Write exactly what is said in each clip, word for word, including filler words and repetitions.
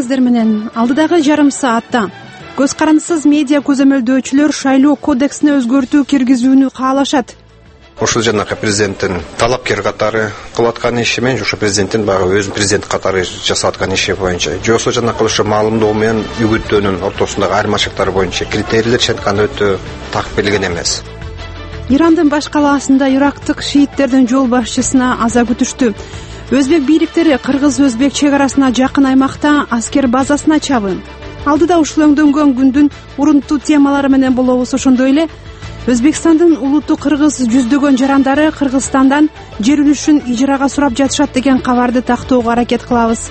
келиңиздер менен. Алдыдагы жарым саатта көз карандысыз медиа көзөмөлдөөчүлөр шайлоо кодексине өзгөртүү киргизүүнү каалашат. Ушул жанакы президенттин талапкер катары кылып аткан иши менен ошо президенттин багы өзү президент катары жасап аткан иши боюнча жоксо жанакы ошо маалымдоо менен үгүттөөнүн ортосундагы айырмачылыктар боюнча критерийлер чынтканда өтө так белгилен эмес. Ирандын баш калаасында ирактык шииттердин жол башчысына аза күтүштү. Өзбек бийликтери кыргыз-өзбек чек арасына жакын аймакта аскер базасын ачабы. Алдыда ушул өңдөнгөн күндүн урунтуу темалары менен болобуз. Ошондой эле Өзбекстандын улуттук кыргыз жүздөгөн жарандары Кыргызстандан жер үлүшүн ижарага сурап жатышат деген кабарды тактоого аракет кылабыз.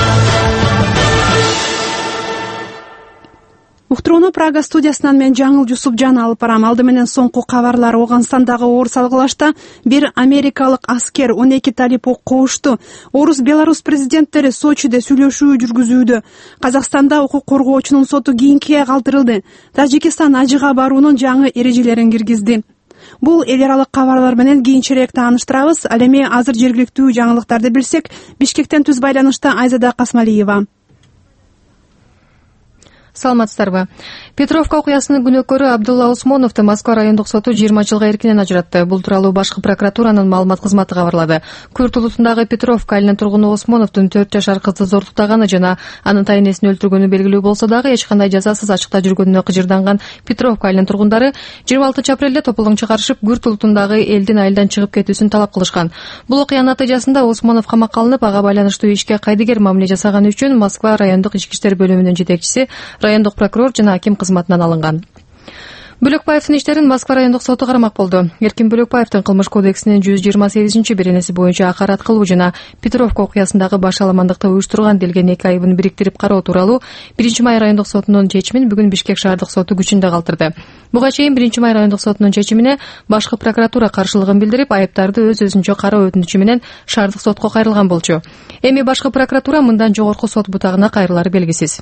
Уктурууну Прага студиясынан мен Жаңыл Жусупжан алып барам. Алды менен соңку кабарлар. Ооганстандагы оор салгылашта бир америкалык аскер он эки талип ок коошту. Орус Беларусь президенттери Сочиде сүйлөшүү жүргүзүүдө. Казакстанда укук коргоочунун соту кийинкиге калтырылды. Тажикистан ажыга баруунун жаңы эрежелерин киргизди. Бул эл аралык кабарлар менен кийинчерээк тааныштырабыз. Ал эми азыр жергиликтүү жаңылыктарды билсек, Бишкектен түз байланышта Айзада Касмалиева. Саламатсыздарбы. Петровка окуясынын күнөөкөрү Абдулла Усмоновду Москва райондук соту жыйырма жылга эркинен ажыратты. Бул тууралуу башкы прокуратуранын маалымат кызматы кабарлады. Күрт улутундагы Петровка айылынын тургуну Усмоновдун төрт жашар кызды зордуктаганы жана анын тайнесин өлтүргөнү белгилүү болсо дагы эч кандай жазасыз ачыкта жүргөнүнө кыжырданган Петровка айылынын тургундары жыйырма алтынчы апрелде тополоң чыгарышып, Күрт улутундагы элдин айылдан чыгып кетүүсүн талап кылышкан. Бул окуянын натыйжасында Усмонов камакка алынып, ага байланыштуу ишке кайдыгер мамиле жасаганы үчүн Москва райондук ички иштер бөлүмүнүн жетекчиси, райондук прокурор жана аким кызматынан алынган. Бөлөкбаевдин иштерин Москва райондук соту кармак болду. Эркин Бөлөкбаевдин кылмыш кодексинин жүз жыйырма сегизинчи беренеси боюнча акарат кылуу жана Петровка окуясындагы баш аламандыкты уюштурган делген эки айыбын бириктирип кароо тууралуу биринчи май райондук сотунун чечимин бүгүн Бишкек шаардык соту күчүндө калтырды. Буга чейин биринчи май райондук сотунун чечимине башкы прокуратура каршылыгын билдирип, айыптарды өз өзүнчө кароо өтүнүчү менен шаардык сотко кайрылган болчу. Эми башкы прокуратура мындан жогорку сот бутагына кайрылары белгисиз.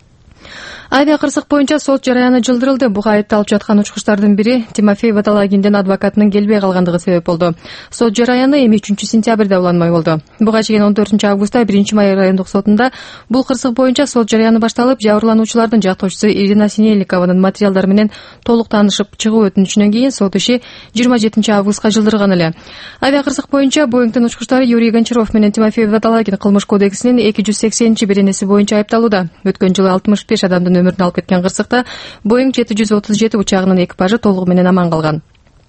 Авиа кырсык боюнча сот жараяны жылдырылды. Буга айыпталып жаткан учкучтардын бири Тимофей Ваталагиндин адвокатынын келбей калгандыгы себеп болду. Сот жараяны эми үчүнчү сентябрда уланмай болду. Буга чейин он төртүнчү августта биринчи май райондук сотунда бул кырсык боюнча сот жараяны башталып, жабырлануучулардын жактоочусу Ирина Синельникованын материалдары менен толук таанышып чыгуу өтүнүчүнөн кийин сот иши жыйырма жетинчи августка жылдырган эле. Авиа кырсык боюнча Боингдин учкучтары Юрий Гончаров менен Тимофей Ваталагин кылмыш кодексинин эки жүз сексенинчи беренеси боюнча айыпталууда. Өткөн жылы алтымыш беш адамдын өмүрүн алып кеткен кырсыкта Боинг жети жүз отуз жети учагынын экипажы толугу менен аман калган.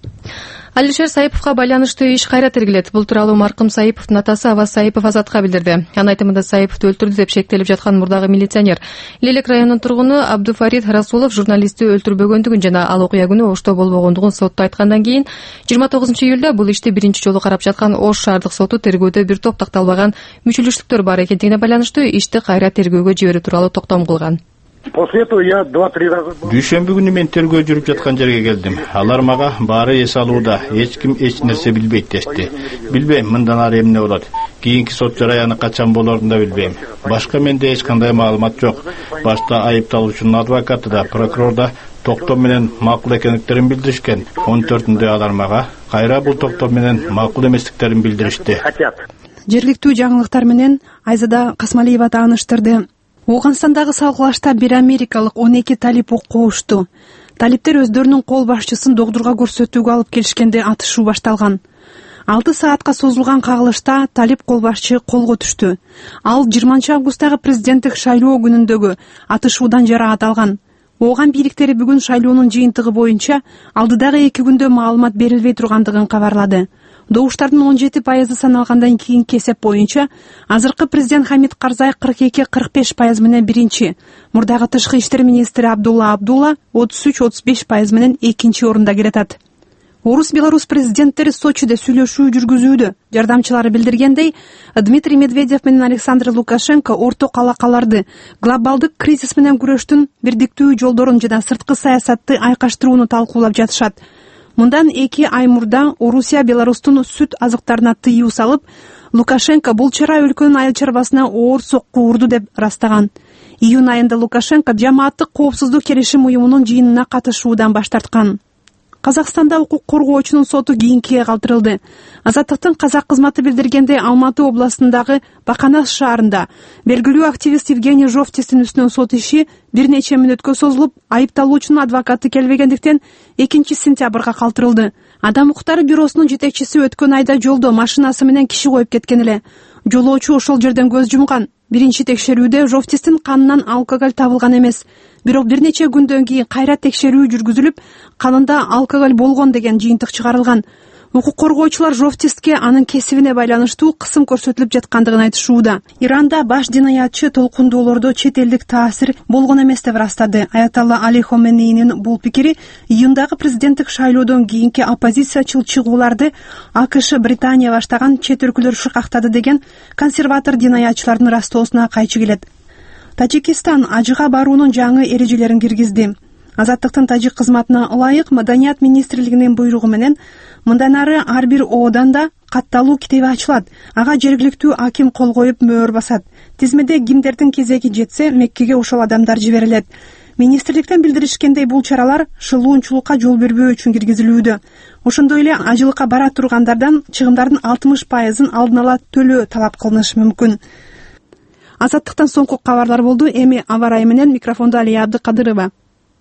Алишер Саиповго байланыштуу иш кайра тергелет. Бул тууралуу маркум Саиповдун атасы Аваз Саипов Азатка билдирди. Анын айтымында Саиповду өлтүрдү деп шектелип жаткан мурдагы милиционер Лелек районунун тургуну Абдуфарид Расулов журналистти өлтүрбөгөндүгүн жана ал окуя күнү Ошто болбогондугун сотто айткандан кийин жыйырма тогузунчу июлда бул ишти биринчи жолу карап жаткан Ош шаардык соту тергөөдө бир топ такталбаган мүчүлүштүктөр бар экендигине байланыштуу ишти кайра тергөөгө жиберүү тууралуу токтом кылган. После этого я два-три раза был. Дүйшөмбү күнү мен тергөө жүрүп жаткан жерге келдим. Алар мага баары эс алууда, эч ким эч нерсе билбейт дешти. Билбейм, мындан ары эмне болот. Кийинки сот жараяны качан болорун да билбейм. Башка менде эч кандай маалымат жок. Башта айыпталуучунун адвокаты да, прокурор да токтом менен макул экендиктерин билдиришкен. он төртүндө алар мага кайра бул токтом менен макул эместиктерин билдиришти. Жергиликтүү жаңылыктар менен Айзада Касмалиева тааныштырды. Ооганстандагы салгылашта бир америкалык он эки талип ок коошту. Талиптер өздөрүнүн кол башчысын докторго көрсөтүүгө алып келишкенде атышуу башталган. алты саатка созулган кагылышта талип кол башчы колго түштү. Ал жыйырманчы августтагы президенттик шайлоо күнүндөгү атышуудан жараат алган. Ооган бийликтери бүгүн шайлоонун жыйынтыгы боюнча алдыдагы эки күндө маалымат берилбей тургандыгын кабарлады. Добуштардын он жети пайызы саналгандан кийинки эсеп боюнча азыркы президент Хамид Карзай кырк эки кырк беш пайыз менен биринчи, мурдагы тышкы иштер министри Абдулла Абдулла отуз үч отуз беш пайыз менен экинчи орунда келатат. Орус Беларусь президенттери Сочиде сүйлөшүү жүргүзүүдө. Жардамчылары билдиргендей, Дмитрий Медведев менен Александр Лукашенко орток алакаларды, глобалдык кризис менен күрөштүн бирдиктүү жолдорун жана сырткы саясатты айкаштырууну талкуулап жатышат. Мындан эки ай мурда Орусия Беларустун сүт азыктарына тыюу салып, Лукашенко бул чара өлкөнүн айыл чарбасына оор сокку урду деп растаган. Июнь айында Лукашенко жамааттык коопсуздук келишим уюмунун жыйынына катышуудан баш тарткан. Казакстанда укук коргоочунун соту кийинкиге калтырылды. Азаттыктын казак кызматы билдиргенде, Алматы областындагы Баканас шаарында белгилүү активист Евгений Жовтистин үстүнөн сот иши бир нече мүнөткө созулуп, айыпталуучунун адвокаты келбегендиктен экинчи сентябрга калтырылды. Адам укуктары бюросунун жетекчиси өткөн айда жолдо машинасы менен киши коюп кеткен эле. Жолоочу ошол жерден көз жумган. Биринчи текшерүүдө Жовтистин канынан алкоголь табылган эмес. Бирок бир нече күндөн кийин кайра текшерүү жүргүзүлүп, канында алкоголь болгон деген жыйынтык чыгарылган. Укук коргоочулар Жовтистке анын кесибине байланыштуу кысым көрсөтүлүп жаткандыгын айтышууда. Иранда баш динаятчы толкундоолордо чет элдик таасир болгон эмес деп ырастады. Аятолла Али Хоменейнин бул пикири июндагы президенттик шайлоодон кийинки оппозициячыл чыгууларды АКШ, Британия баштаган чет өлкөлөр шыкактады деген консерватор динаятчылардын растоосуна кайчы келет. Тажикистан ажыга баруунун жаңы эрежелерин киргизди. Азаттыктын тажик кызматына ылайык Маданият министрлигинин буйругу менен мындан ары ар бир оодан да катталуу китеби ачылат. Ага жергиликтүү аким кол коюп мөөр басат. Тизмеде кимдердин кезеги жетсе, Меккеге ошол адамдар жиберилет. Министрликтен билдиришкендей, бул чаралар шылуунчулукка жол бербөө үчүн киргизилүүдө. Ошондой эле ажылыкка бара тургандардан чыгымдардын алтымыш пайызын алдын ала төлөө талап кылынышы мүмкүн. Азаттыктан соңку кабарлар болду. Эми аба ырайы менен микрофондо Алия Абдыкадырова.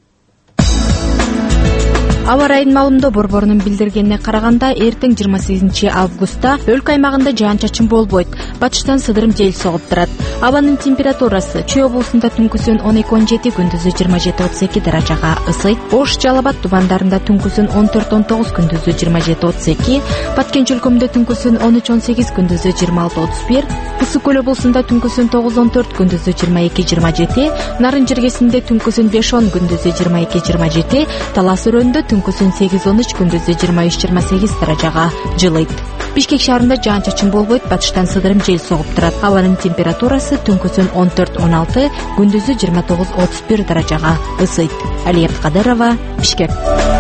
Аба ырайынын маалымдоо борборунун билдиргенине караганда, эртең жыйырма сегизинчи августта өлкө аймагында жаан-чачын болбойт. Батыштан сыдырым жел согуп турат. Абанын температурасы Чүй облусунда түнкүсүн он эки он жети, күндүзү жыйырма жети отуз эки даражага ысыйт. Ош, Жалал Абад тубандарында түнкүсүн он төрт он тогуз, күндүзү жыйырма жети отуз эки, Баткен өлкөмдө түнкүсүн он үч он сегиз, күндүзү жыйырма алты отуз бир, Ысык көл облусунда түнкүсүн тогуз он төрт, күндүзү жыйырма эки жыйырма жети, Нарын жергесинде түнкүсүн беш он, күндүзү жыйырма эки жыйырма жети, Талас өрөөнүндө түнкүсүн сегиз он үч, күндүзү жыйырма үч жыйырма сегиз даражага жылыйт. Бишкек шаарында жаан-чачын болбойт, батыштан сыдырым жел согуп турат. Абанын температурасы түнкүсүн он төрт он алты, күндүзү жыйырма тогуз отуз бир даражага ысыйт. Алия Абдыкадырова, Бишкек.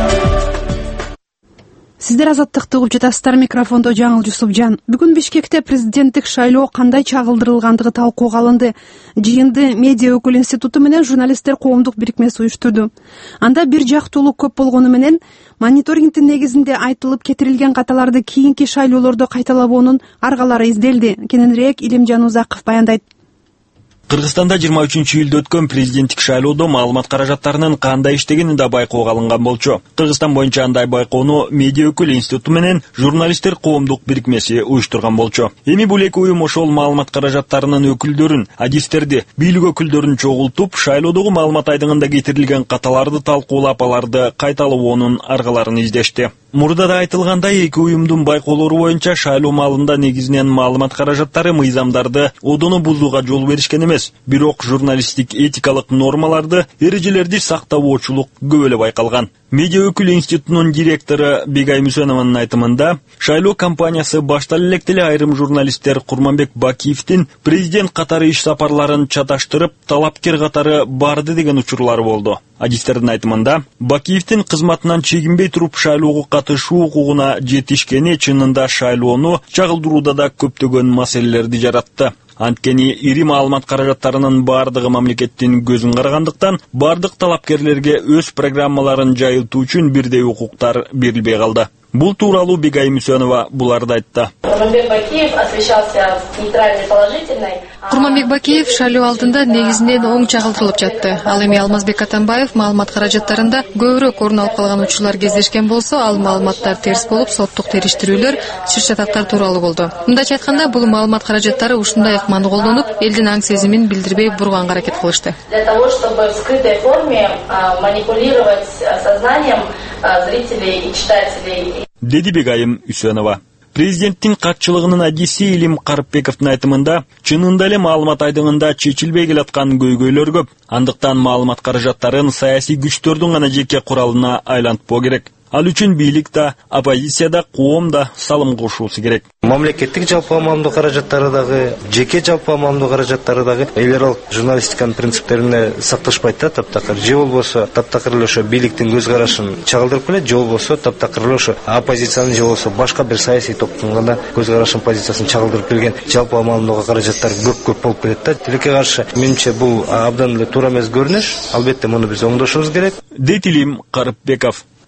Сиздер Азаттыкты угуп жатасыздар. Микрофондо Жаңыл Жусупжан. Бүгүн Бишкекте президенттик шайлоо кандай чагылдырылгандыгы талкууга алынды. Жыйынды Медиа өкүл институту менен журналисттер коомдук бирикмеси уюштурду. Анда бир жактуулук көп болгону менен мониторингдин негизинде айтылып кетирилген каталарды кийинки шайлоолордо кайталабоонун аргалары изделди. Кененирээк Илимжан Узаков баяндайт. Кыргызстанда жыйырма үчүнчү июлда өткөн президенттик шайлоодо маалымат каражаттарынын кандай иштегени да байкоого алынган болчу. Кыргызстан боюнча андай байкоону Медиа өкүл институту менен журналисттер коомдук бирикмеси уюштурган болчу. Эми бул эки уюм ошол маалымат каражаттарынын өкүлдөрүн, адистерди, бийлик өкүлдөрүн чогултуп, шайлоодогу маалымат айдыгында кетирилген каталарды талкуулап, аларды кайталоонун аргаларын издешти. Мурда да айтылгандай, эки уюмдун байкоолору боюнча шайлоо маалында негизинен маалымат каражаттары мыйзамдарды одоно бузууга жол беришкен эмес, бирок журналисттик этикалык нормаларды, эрежелерди сактабоочулук көп эле байкалган. Медиа өкүл институтунун директору Бегай Мүсөнованын айтымында, шайлоо кампаниясы баштале электе эле айрым журналисттер Курманбек Бакиевдин президент катары иш сапарларын чаташтырып, талапкер катары барды деген учурлары болду. Адистердин айтымында, Бакиевдин кызматынан чегинбей туруп шайлоого катышуу укугуна жетишкени чынында шайлоону чагылдырууда да көптөгөн маселелерди жаратты. Анткени ири маалымат каражаттарынын бардыгы мамлекеттин көзүн карагандыктан, бардык талапкерлерге өз программаларын жайылтуу үчүн бирдей укуктар берилбей калды. Бул тууралуу Бегай Мүсөнова буларды айтты. Курманбек Бакиев освещался нейтральной, положительной. Курманбек Бакиев шайлоо алдында негизинен оң чагылдырылып жатты. Ал эми Алмазбек Атамбаев маалымат каражаттарында көбүрөөк орун алып калган учурлар кездешкен болсо, ал маалыматтар терс болуп, соттук териштирүүлөр, ширшатактар тууралуу болду. Мындайча айтканда, бул маалымат каражаттары ушундай ыкманы колдонуп, элдин аң сезимин билдирбей бурганга аракет кылышты. Для того, чтобы в скрытой форме манипулировать сознанием зрителей и читателей. Деди Бегайым Үсөнова. Президенттин катчылыгынын адиси Илим Карыпбековдун айтымында, чынында эле маалымат айдыгында чечилбей келаткан көйгөйлөр көп. Андыктан маалымат каражаттарын саясий күчтөрдүн гана жеке куралына айлантпоо керек. Ал үчүн бийлик да, оппозиция да, коом да салым кошуусу керек. Мамлекеттик жалпы маалымдоо каражаттары дагы, жеке жалпы маалымдоо каражаттары дагы либерал журналистиканын принциптерине сакташпайт да, таптакыр. Же болбосо таптакыр эле ошо бийликтин көз карашын чагылдырып келет, же болбосо таптакыр эле ошо оппозициянын же болбосо башка бир саясий топтун гана көз карашын, позициясын чагылдырып келген жалпы маалымдоо каражаттар көп-көп болуп келет да. Тилекке каршы менимче бул абдан эле туура эмес көрүнүш. Албетте муну биз оңдошубуз керек. Дейт Илим Карыпбеков.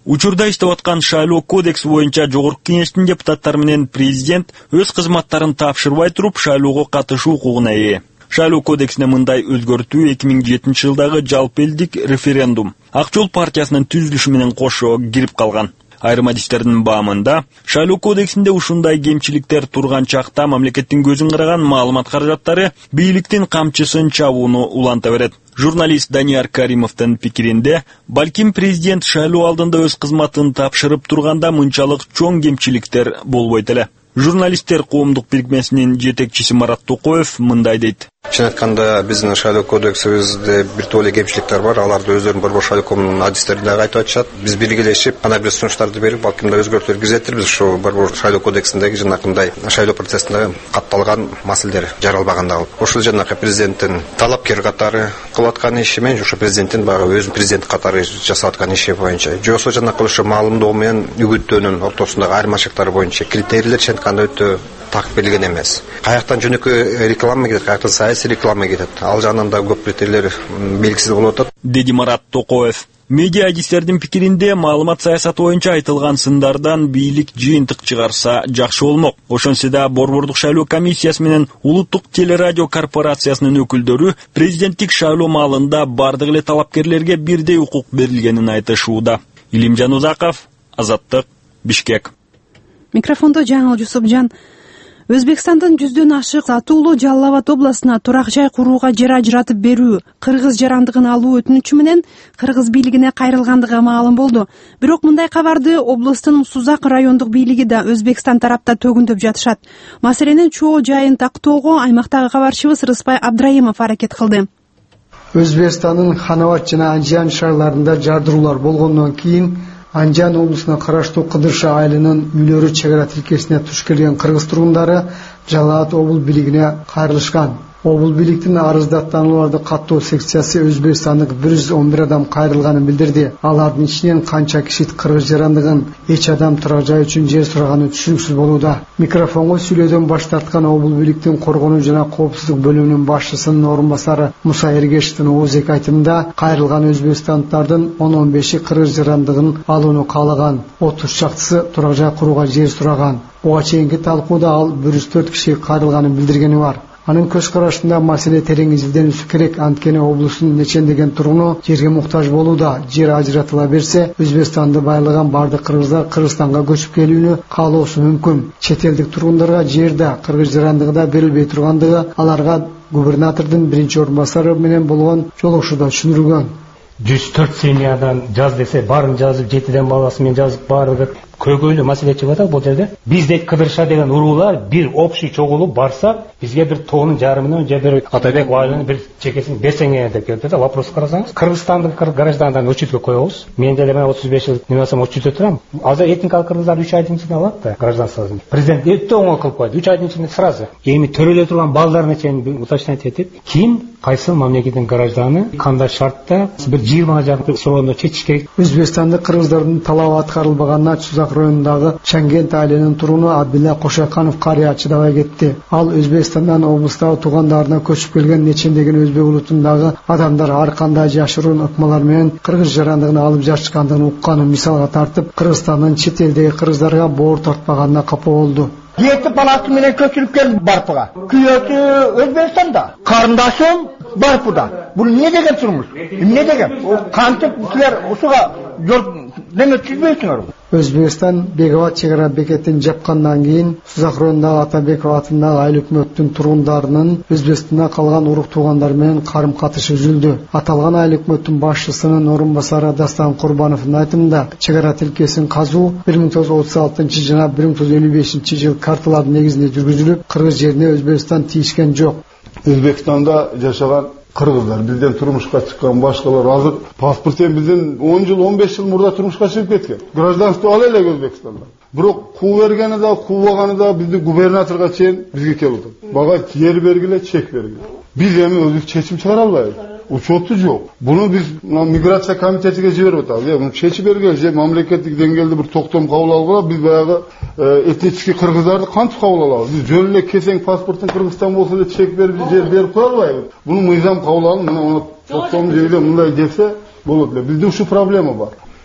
Учурда иштеп аткан шайлоо кодекси боюнча жогорку кеңештин депутаттары менен президент өз кызматтарын тапшырбай туруп шайлоого катышуу укугуна ээ. Шайлоо кодексине мындай өзгөртүү эки миң жетинчи жылдагы жалпы элдик референдум Ак жол партиясынын түзүлүшү менен кошо кирип калган. Айрым адистердин баамында шайлоо кодексинде ушундай кемчиликтер турган чакта мамлекеттин көзүн караган маалымат каражаттары бийликтин камчысын чабууну уланта берет. Журналист Данияр Каримовдун пикиринде, балким президент шайлоо алдында өз кызматын тапшырып турганда мынчалык чоң кемчиликтер болбойт эле. Журналисттер коомдук бирикмесинин жетекчиси Марат Токоев мындай дейт. Чын айтканда биздин шайлоо кодексибизде бир топ эле кемчиликтер бар. Аларды өздөрүнүн борбор шайлоо комунун адистерине айтып атышат. Биз биргелешип, ана бир сунуштарды берип, балким да өзгөртүүлөр киргизетир. Биз ушу борбор шайлоо кодексиндеги жанакындай шайлоо процессинде катталган маселелер жаралбаганда калып. Ошол жанакы президенттин талапкер катары кылып аткан иши менен ушу президенттин багы өзү президент катары жасап аткан иши боюнча, жоксо жанакы ушу маалымдоо менен үгүттөөнүн ортосундагы айырмачылыктары боюнча критерийлер чентканда өтө так белгилен эмес. Каяктан жөнөкөй реклама кетет, каяктан саясий реклама кетет. Ал жагынан да көп критерийлер белгисиз болуп атат. Деди Марат Токоев. Медиа адистердин пикиринде маалымат саясаты боюнча айтылган сындардан бийлик жыйынтык чыгарса жакшы болмок. Ошонсо да борбордук шайлоо комиссиясы менен улуттук телерадио корпорациясынын өкүлдөрү президенттик шайлоо маалында бардык эле талапкерлерге бирдей укук берилгенин айтышууда. Илимжан Узаков, Азаттык, Бишкек. Микрофондо Жаңыл Жусупжан. Өзбекстандын жүздөн ашык Атуулу Жалал Абад областына турак жай курууга жер ажыратып берүү, кыргыз жарандыгын алуу өтүнүчү менен кыргыз бийлигине кайрылгандыгы маалым болду. Бирок мындай кабарды областын Сузак райондук бийлиги да Өзбекстан тарапта төгүндөп жатышат. Маселенин чоо жайын тактоого аймактагы кабарчыбыз Рыспай Абдраимов аракет кылды. Өзбекстандын Ханават жана Анжан шайларында жардыруулар болгондон кийин Анжан облусуна караштуу Кыдыршы айылынын үйлөрү чегара тилкесине туш келген кыргыз тургундары Жалал Абад облус бийлигине кайрылышкан. Облус бийликтин арыздаттанууларды каттоо секциясы Өзбекстандык бир жүз он бир адам кайрылганын билдирди. Алардын ичинен канча киши кыргыз жарандыгын, эч адам турак жай үчүн жер сураганы түшүнүксүз болууда. Микрофонго сүйлөөдөн баш тарткан облус бийликтин коргонуу жана коопсуздук бөлүмүнүн башчысынын орун басары Муса Эргешевдин ооздик айтымында кайрылган өзбекстандыктардын он он беши кыргыз жарандыгын алууну каалаган, отуз чактысы турак жай курууга жер сураган. Буга чейинки талкууда ал бир жүз төрт киши кайрылганын билдиргени бар. Анын көз карашында маселе терең изилденүүсү керек, анткени облустун нечендеген тургуну жерге муктаж болууда. Жер ажыратыла берсе, Өзбекстанды байлыган бардык кыргыздар Кыргызстанга көчүп келүүнү каалоосу мүмкүн. Чет элдик тургундарга жер да, кыргыз жарандыгы да берилбей тургандыгы аларга губернатордун биринчи орун басары менен болгон жолугушууда түшүндүрүлгөн. жүз төрт семьядан жаз десе, барын жазып, жетиден баласы менен жазып, баары көйгөйлүү маселе чыгып атат бул жерде. Биздей Кыдырша деген уруулар бир общий чогулуп барсак, бизге бир тоонун жарымын же бир Атабек айылынын бир чекесин берсеңер деп келди да, вопрос карасаңыз. Кыргызстандын граждандарын учетке коебуз. Мен деле мен отуз беш жыл немесем учетте турам. Азыр этникалык кыргыздар үч айдын ичинде алат да гражданствосын. Президент өтө оңой кылып койду. үч айдын ичинде сразу. Эми төрөлө турган балдарына чейин уточнять этип, ким кайсы мамлекеттин гражданы кандай шартта бир жыйырмага жакын суроону чечиш керек. Өзбекстандын кыргыздардын талабы аткарылбаганына Сузак районундагы Чангент айылынын тургуну Абдилла Кошаканов карыя чыдабай кетти. Ал Өзбекстандан облустагы туугандарына көчүп келген нечендеген өзбек улутундагы адамдар ар кандай жашыруун ыкмалар менен кыргыз жарандыгын алып жатышкандыгын укканын мисалга тартып, Кыргызстандын чет элдеги кыргыздарга боор тартпаганына капа болду. Жети баласы менен көчүрүп келди Барпыга. Күйөөсү Өзбекстанда, карындашым Барпыда. Бул эмне деген турмуш? Эмне деген? Кантип силер ушуга жол неме түзбөйсүңөр? Өзбекстан Беговат чегара бекетин жапкандан кийин Сузак районундагы Атабеков атындагы айыл өкмөттүн тургундарынын Өзбекстанда калган урук туугандар менен карым катышы үзүлдү. Аталган айыл өкмөттүн башчысынын орун басары Дастан Курбановдун айтымында, чегара тилкесин казуу бир миң тогуз жүз отуз алтынчы жана бир миң тогуз жүз элүү бешинчи жыл карталардын негизинде жүргүзүлүп, кыргыз жерине Өзбекстан тийишкен жок. Өзбекстанда жашаган кыргыздар, бизден турмушка чыккан башкалар азыр паспортен бизден он жыл, он беш жыл мурда турмушка чыгып кеткен. Гражданство ала элек Өзбекстанда. Бирок куу бергени да, куубаганы да бизди губернаторго чейин бизге келип атат. Бага жер бергиле, чек бергиле. Биз эми өзүбүз чечим чыгара албайбыз. Учету жок. Буну биз миграция комитетиге жиберип атабыз. Муну чечип бергиле, же мамлекеттик деңгээлде бир токтом кабыл алгыла, биз баягы этнический кыргыздарды кантип кабыл алабыз? Биз жөн эле кесең паспортун Кыргызстан болсо да чек берип, жер берип кое албайбыз. Буну мыйзам кабыл алып, мына токтом жегиле мындай десе болот эле. Бизде ушу проблема бар.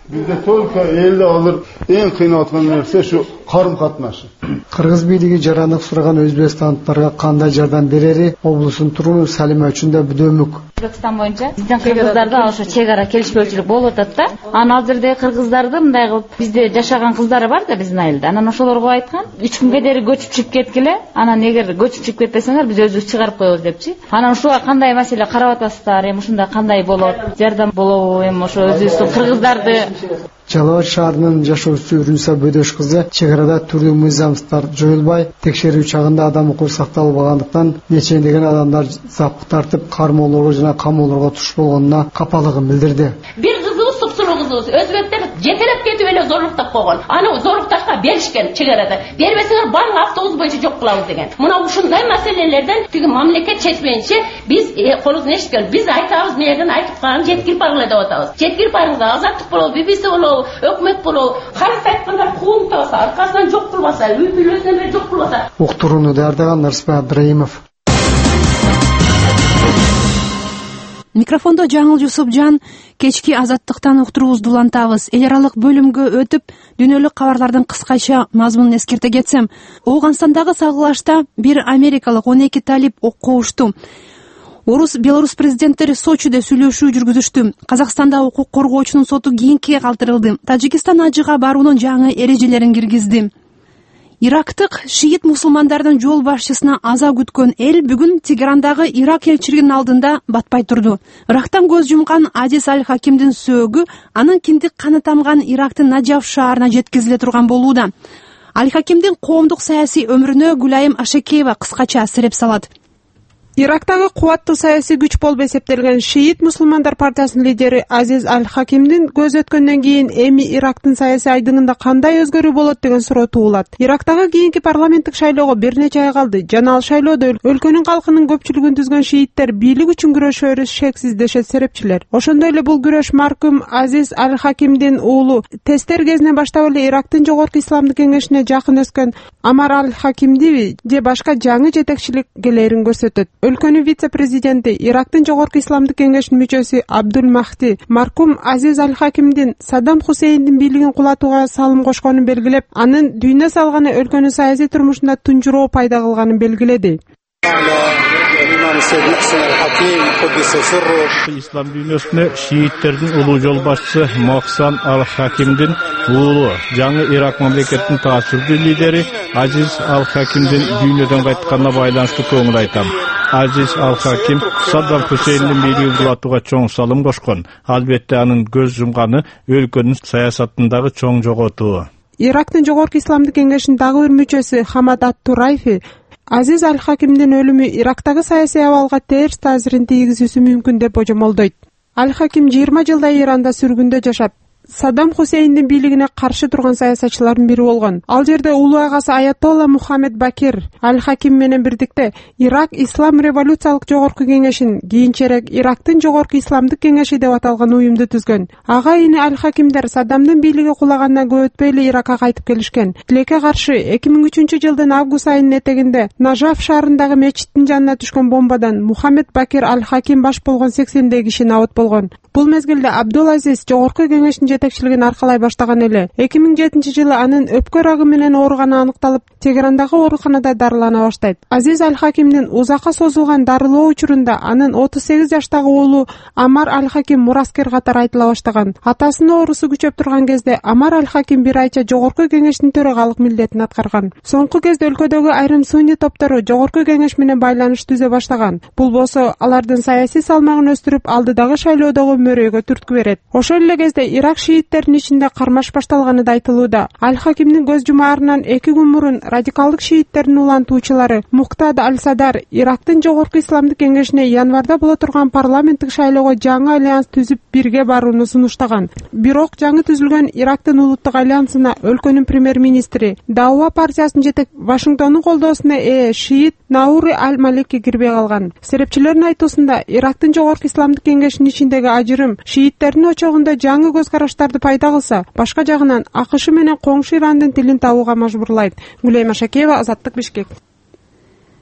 Bizde только elde alır en kıymetli nerse şu karım katnaşı. Kırgız бийлиги жарандык сураган өзбекстандыктарга кандай жардам берери облустун тургуну Салима үчүн да бүдөмүк. Өзбекстан боюнча биздин кыргыздарда ошо чек ара келишпөөчүлүк болуп атат да. Анан ал жерде кыргыздарды мындай кылып бизде жашаган кыздары бар да биздин айылда. Анан ошолорго айткан, үч күнгө дери көчүп чыгып кеткиле. Анан эгер көчүп чыгып кетпесеңер биз өзүбүз чыгарып коебуз депчи. Анан ушуга кандай маселе карап атасыздар? Эми ушунда кандай болот? Жардам болобу? Эми ошо өзүбүздүн кыргыздарды Жалал Абад шаарынын жашоочусу Үрүнса Бөдөш кызы чек арада түрдүү мыйзамсыздыктар жоюлбай, текшерүү учагында адам укугу сакталбагандыктан нечендеген адамдар запкы тартып, кармоолорго жана камоолорго туш болгонуна капалыгын билдирди. Бир кызыбыз супсуруу кызыбыз өзбектер жетелеп кетип эле зорлуктап койгон. Аны зорлукташка беришкен чек арада. Бербесеңер баарын автобус боюнча жок кылабыз деген. Мына ушундай маселелерден тиги мамлекет чечмейинче биз колубузун эшиткенбиз. Биз айтабыз, мэрден айтып калган жеткирип баргыла деп атабыз. Жеткирип барыңыздар, азаттык болобу, би би си болобу, өкмөт болобу. Карыз айткандар куугун табаса, аркасынан жок кылбаса, үй бүлөсүнөн бери жок кылбаса. Уктурууну даярдаган Нарсбай Абдраимов. Микрофондо Жаңыл Жусупжан. Кечки азаттыктан уктуруубузду улантабыз. Эл аралык бөлүмгө өтүп, дүйнөлүк кабарлардын кыскача мазмунун эскерте кетсем, Ооганстандагы сагылашта бир америкалык он эки талип ок коушту. Орус, Белорус президенттери Сочиде сүйлөшүү жүргүзүштү. Казакстанда укук коргоочунун соту кийинкиге калтырылды. Тажикистан ажыга баруунун жаңы эрежелерин киргизди. Ирактык шиит мусулмандардын жол башчысына аза күткөн эл бүгүн Тегерандагы Ирак элчилигинин алдында батпай турду. Ирактан көз жумкан Азиз Аль-Хакимдин сөөгү анын киндик каны тамган Ирактын Наджаф шаарына жеткизиле турган болууда. Аль-Хакимдин коомдук саясий өмүрүнө Гүлайым Ашекеева кыскача сереп салат. Ирактагы кубаттуу саясий күч болуп эсептелген шиит мусулмандар партиясынын лидери Азиз Аль-Хакимдин көз өткөндөн кийин эми Ирактын саясий айдыңында кандай өзгөрүү болот деген суроо туулат. Ирактагы кийинки парламенттик шайлоого бир нече ай калды. Жана ал шайлоодо өлкөнүн калкынын көпчүлүгүн түзгөн шииттер бийлик үчүн күрөшөрү шексиз дешет серепчилер. Ошондой эле бул күрөш маркум Азиз Аль-Хакимдин уулу тесттер кезинен баштап эле Ирактын жогорку исламдык кеңешине жакын өскөн Амар Аль-Хакимди же башка жаңы жетекчилик келерин көрсөтөт. Өлкөнүн вице-президенти, Ирактын жогорку исламдык кеңешинин мүчөсү Абдул Махди маркум Азиз Аль-Хакимдин Саддам Хусейндин бийлигин кулатууга салым кошконун белгилеп, анын дүйнө салганы өлкөнүн саясий турмушунда тунжуроо пайда кылганын белгиледи. Ислам дүйнөсүнө шииттердин улуу жол башчысы Мохсан Аль-Хакимдин уулу, жаңы Ирак мамлекетинин таасирдүү лидери Азиз Аль-Хакимдин дүйнөдөн кайтканына байланыштуу көңүл айтам. Азиз Аль-Хаким Саддам Хусейндин бийлигин кулатууга чоң салым кошкон. Албетте анын көз жумганы өлкөнүн саясатындагы чоң жоготуу. Ирактын жогорку исламдык кеңешинин дагы бир мүчөсү Хамад Ат-Турайфи Азиз Аль-Хакимдин өлүмү Ирактагы саясий абалга терс таасирин тийгизүүсү мүмкүн деп божомолдойт. Аль-Хаким жыйырма жылдай Иранда сүргүндө жашап, Саддам Хусейндин бийлигине каршы турган саясатчылардын бири болгон. Ал жерде улуу агасы Аятолла Мухаммед Бакир Аль-Хаким менен бирдикте Ирак Ислам революциялык жогорку кеңешин, кийинчерээк Ирактын жогорку исламдык кеңеши деп аталган уюмду түзгөн. Ага ини Аль-Хакимдер Саддамдын бийлиги кулагандан көп өтпөй эле Иракка кайтып келишкен. Тилекке каршы эки миң үчүнчү жылдын август айынын этегинде Нажаф шаарындагы мечиттин жанына түшкөн бомбадан Мухаммед Бакир Аль-Хаким баш болгон сексендей киши набыт болгон. Бул мезгилде Абдул Азиз жогорку кеңештин жетекчилигин аркалай баштаган эле. эки миң жетинчи жылы анын өпкө рагы менен ооруганы аныкталып, Тегерандагы ооруканада дарылана баштайт. Азиз Аль-Хакимдин узакка созулган дарылоо учурунда анын отуз сегиз жаштагы уулу Амар Аль-Хаким мураскер катары айтыла баштаган. Атасынын оорусу күчөп турган кезде Амар Аль-Хаким бир айча жогорку кеңештин төрагалык милдетин аткарган. Соңку кезде өлкөдөгү айрым сунни топтору жогорку кеңеш менен байланыш түзө баштаган. Бул болсо алардын саясий салмагын өстүрүп, алдыдагы шайлоодогу мөрөйгө түрткү берет. Ошол эле кезде Ирак шииттеринин ичинде кармаш башталганы да айтылууда. Аль-Хакимдин көз жумаарынан эки күн мурун радикалдык шииттердин улантуучулары Муктад Аль-Садар Ирактын жогорку исламдык кеңешине январда боло турган парламенттик шайлоого жаңы альянс түзүп бирге барууну сунуштаган. Бирок жаңы түзүлгөн Ирактын улуттук альянсына өлкөнүн премьер-министри Дауа партиясынын жетек Вашингтондун колдоосуна ээ шиит Наури Аль-Малики кирбей калган. Серепчилердин айтуусунда Ирактын жогорку исламдык кеңешинин ичиндеги ажырым шииттердин очогунда жаңы көз караштарды пайда кылса, башка жагынан АКШ менен коңшу Ирандын тилин табууга мажбурлайт. Гүлайым Ашекеева, Азаттык, Бишкек.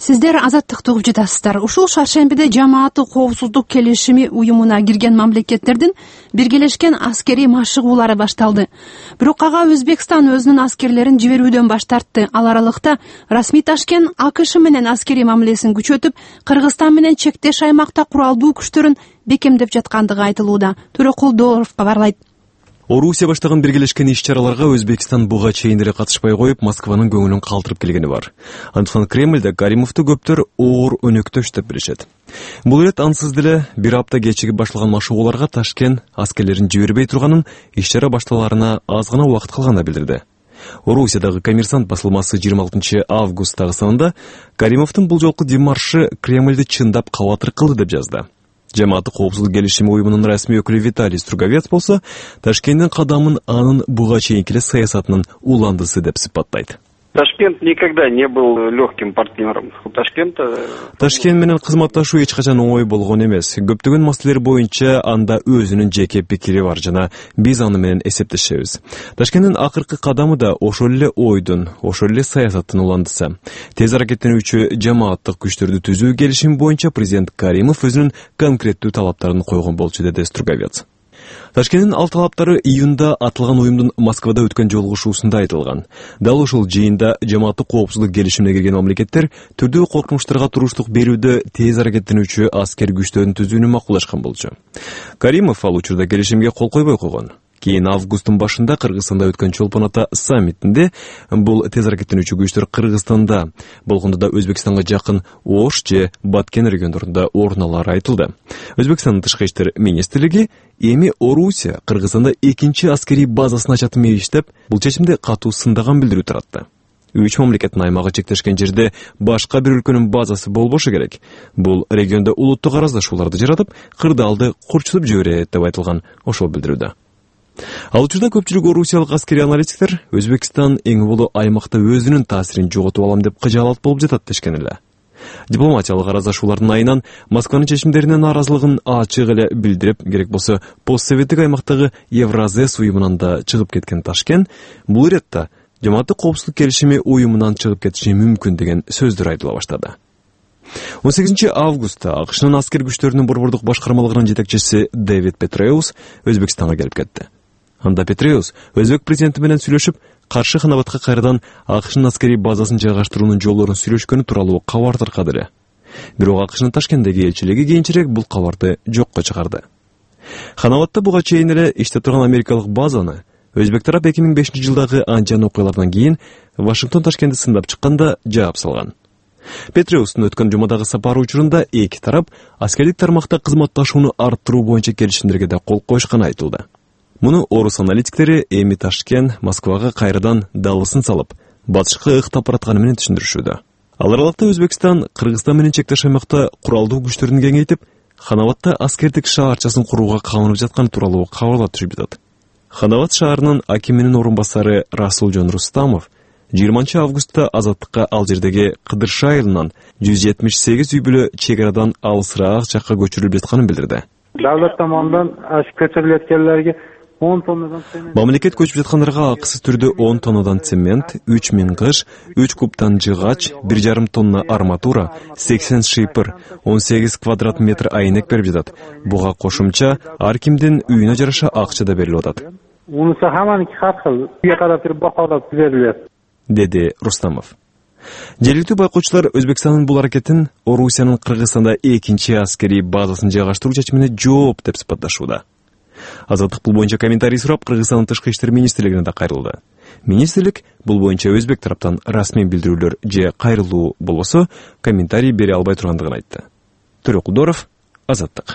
Сиздер Азаттыкты угуп жатасыздар. Ушул шаршембиде жамааттык коопсуздук келишими уюмуна кирген мамлекеттердин биргелешкен аскерий машыгуулары башталды. Бирок ага Өзбекстан өзүнүн аскерлерин жиберүүдөн баш тартты. Ал аралыкта расмий Ташкент АКШ менен аскерий мамилесин күчөтүп, Кыргызстан менен чектеш аймакта куралдуу күчтөрүн бекемдеп жаткандыгы айтылууда. Төрөкулдоров кабарлайт. Орусия баштаган биргелешкен иш-чараларга Өзбекстан буга чейин эле катышпай коюп, Москванын көңүлүн калтырып келгени бар. Андыктан Кремльде Каримовду көптөр оор өнөктөш деп билишет. Бул ирет ансыз деле бир апта кечигип башталган машыгууларга Ташкент аскерлерин жибербей турганын, иш-чара башталарына аз гана убакыт калганын билдирди. Орусиядагы Коммерсант басылмасы жыйырма алтынчы августтагы санында Каримовдун бул жолку демаршы Кремльди чындап кабатыр кылды деп жазды. Жамааттык коопсуздук келишими уюмунун расмий өкүлү Виталий Струговец болсо, Ташкенттин кадамын анын буга чейинки саясатынын уландысы деп сыпаттайт. Ташкент никогда не был легким партнером. Ташкент Ташкент менен кызматташуу эч качан оңой болгон эмес. Көптөгөн маселелер боюнча анда өзүнүн жеке пикири бар жана биз аны менен эсептешебиз. Ташкенттин акыркы кадамы да ошол эле ойдун, ошол эле саясаттын уландысы. Тез аракеттенүүчү жамааттык күчтөрдү түзүү келишим боюнча президент Каримов өзүнүн конкреттүү талаптарын койгон болчу, деди Струговец. Ташкенттин ал талаптары июнда атылган уюмдун Москвада өткөн жолугушуусунда айтылган. Дал ушул жыйында жамааттык коопсуздук келишимине кирген мамлекеттер түрдүү коркунучтарга туруштук берүүдө тез аракеттенүүчү аскер күчтөрүн түзүүнү макулдашкан болчу. Каримов ал учурда келишимге кол койбой койгон. Кийин августтун башында Кыргызстанда өткөн Чолпон Ата саммитинде бул тез аракеттенүүчү күчтөр Кыргызстанда болгондо да Өзбекстанга жакын Ош же Баткен региондорунда орун алары айтылды. Өзбекстандын тышкы иштер министрлиги эми Орусия Кыргызстанда экинчи аскерий базасын ачат эмес деп бул чечимди катуу сындаган билдирүү таратты. Үч мамлекеттин аймагы чектешкен жерде башка бир өлкөнүн базасы болбошу керек. Бул региондо улуттук араздашууларды жаратып, кырдаалды курчутуп жиберет деп айтылган ошол билдирүүдө. Ал учурда көпчүлүк орусиялык аскерий аналитиктер Өзбекстан эң боло аймакта өзүнүн таасирин жоготуп алам деп кыжаалат болуп жатат дешкен эле. Дипломатиялык араздашуулардын айынан Москванын чечимдерине нааразылыгын ачык эле билдирип, керек болсо постсоветтик аймактагы Евразес уюмунан да чыгып кеткен Ташкент бул иретте жамааттык коопсуздук келишими уюмунан чыгып кетиши мүмкүн деген сөздөр айтыла баштады. он сегизинчи августта АКШнын аскер күчтөрүнүн борбордук башкармалыгынын жетекчиси Дэвид Петреус Өзбекстанга келип кетти. Анда Петреус Өзбек президенти менен сүйлөшүп, каршы Ханабатка кайрадан АКШнын аскерий базасын жайгаштыруунун жолдорун сүйлөшкөнү тууралуу кабар таркады эле. Бирок АКШнын Ташкенттеги элчилиги кийинчерээк бул кабарды жокко чыгарды. Ханабатта буга чейин эле иштеп турган америкалык базаны Өзбек тарап эки миң бешинчи жылдагы анчан окуялардан кийин Вашингтон Ташкентти сындап чыкканда жаап салган. Петреустун өткөн жумадагы сапары учурунда эки тарап аскердик тармакта кызматташууну арттыруу боюнча келишимдерге да кол коюшканы айтылды. Муну орус аналитиктери эми Ташкент Москвага кайрадан далысын салып, батышка ыктап баратканы менен түшүндүрүшүүдө. Ал аралыкта Өзбекстан Кыргызстан менен чектеш аймакта куралдуу күчтөрүн кеңейтип, Ханабатта аскердик шаарчасын курууга кабынып жатканы тууралуу кабарлар түшүп жатат. Ханабат шаарынын акиминин орун басары Расулжон Рустамов жыйырманчы августта Азаттыкка ал жердеги Кыдыршы айылынан жүз жетимиш сегиз үй бүлө чек арадан алысыраак жакка көчүрүлүп жатканын билдирди. Давлат тамамдан көчүрүлөткөнлөргө он тоннадан цемент. Мамлекет көчүп жаткандарга акысыз түрдө он тоннадан цемент, үч миң кыш, үч кубтан жыгач, бир жарым тонна арматура, сексен шыйпыр, он сегиз квадрат метр айнек берип жатат. Буга кошумча ар кимдин үйүнө жараша акча да берилип атат. Унуса хаманки хаткыл, үйгө карап туруп бакалап берилет, деди Рустамов. Жергиликтүү байкоочулар Өзбекстандын бул аракетин Орусиянын Кыргызстанда экинчи аскерий базасын жайгаштыруу чечимине жооп деп сыпатташууда. Азаттык бул боюнча комментарий сурап, Кыргызстандын тышкы иштер министрлигине да кайрылды. Министрлик бул боюнча Өзбек тараптан расмий билдирүүлөр же кайрылуу болбосо комментарий бере албай тургандыгын айтты. Төрөкулдоров, Азаттык.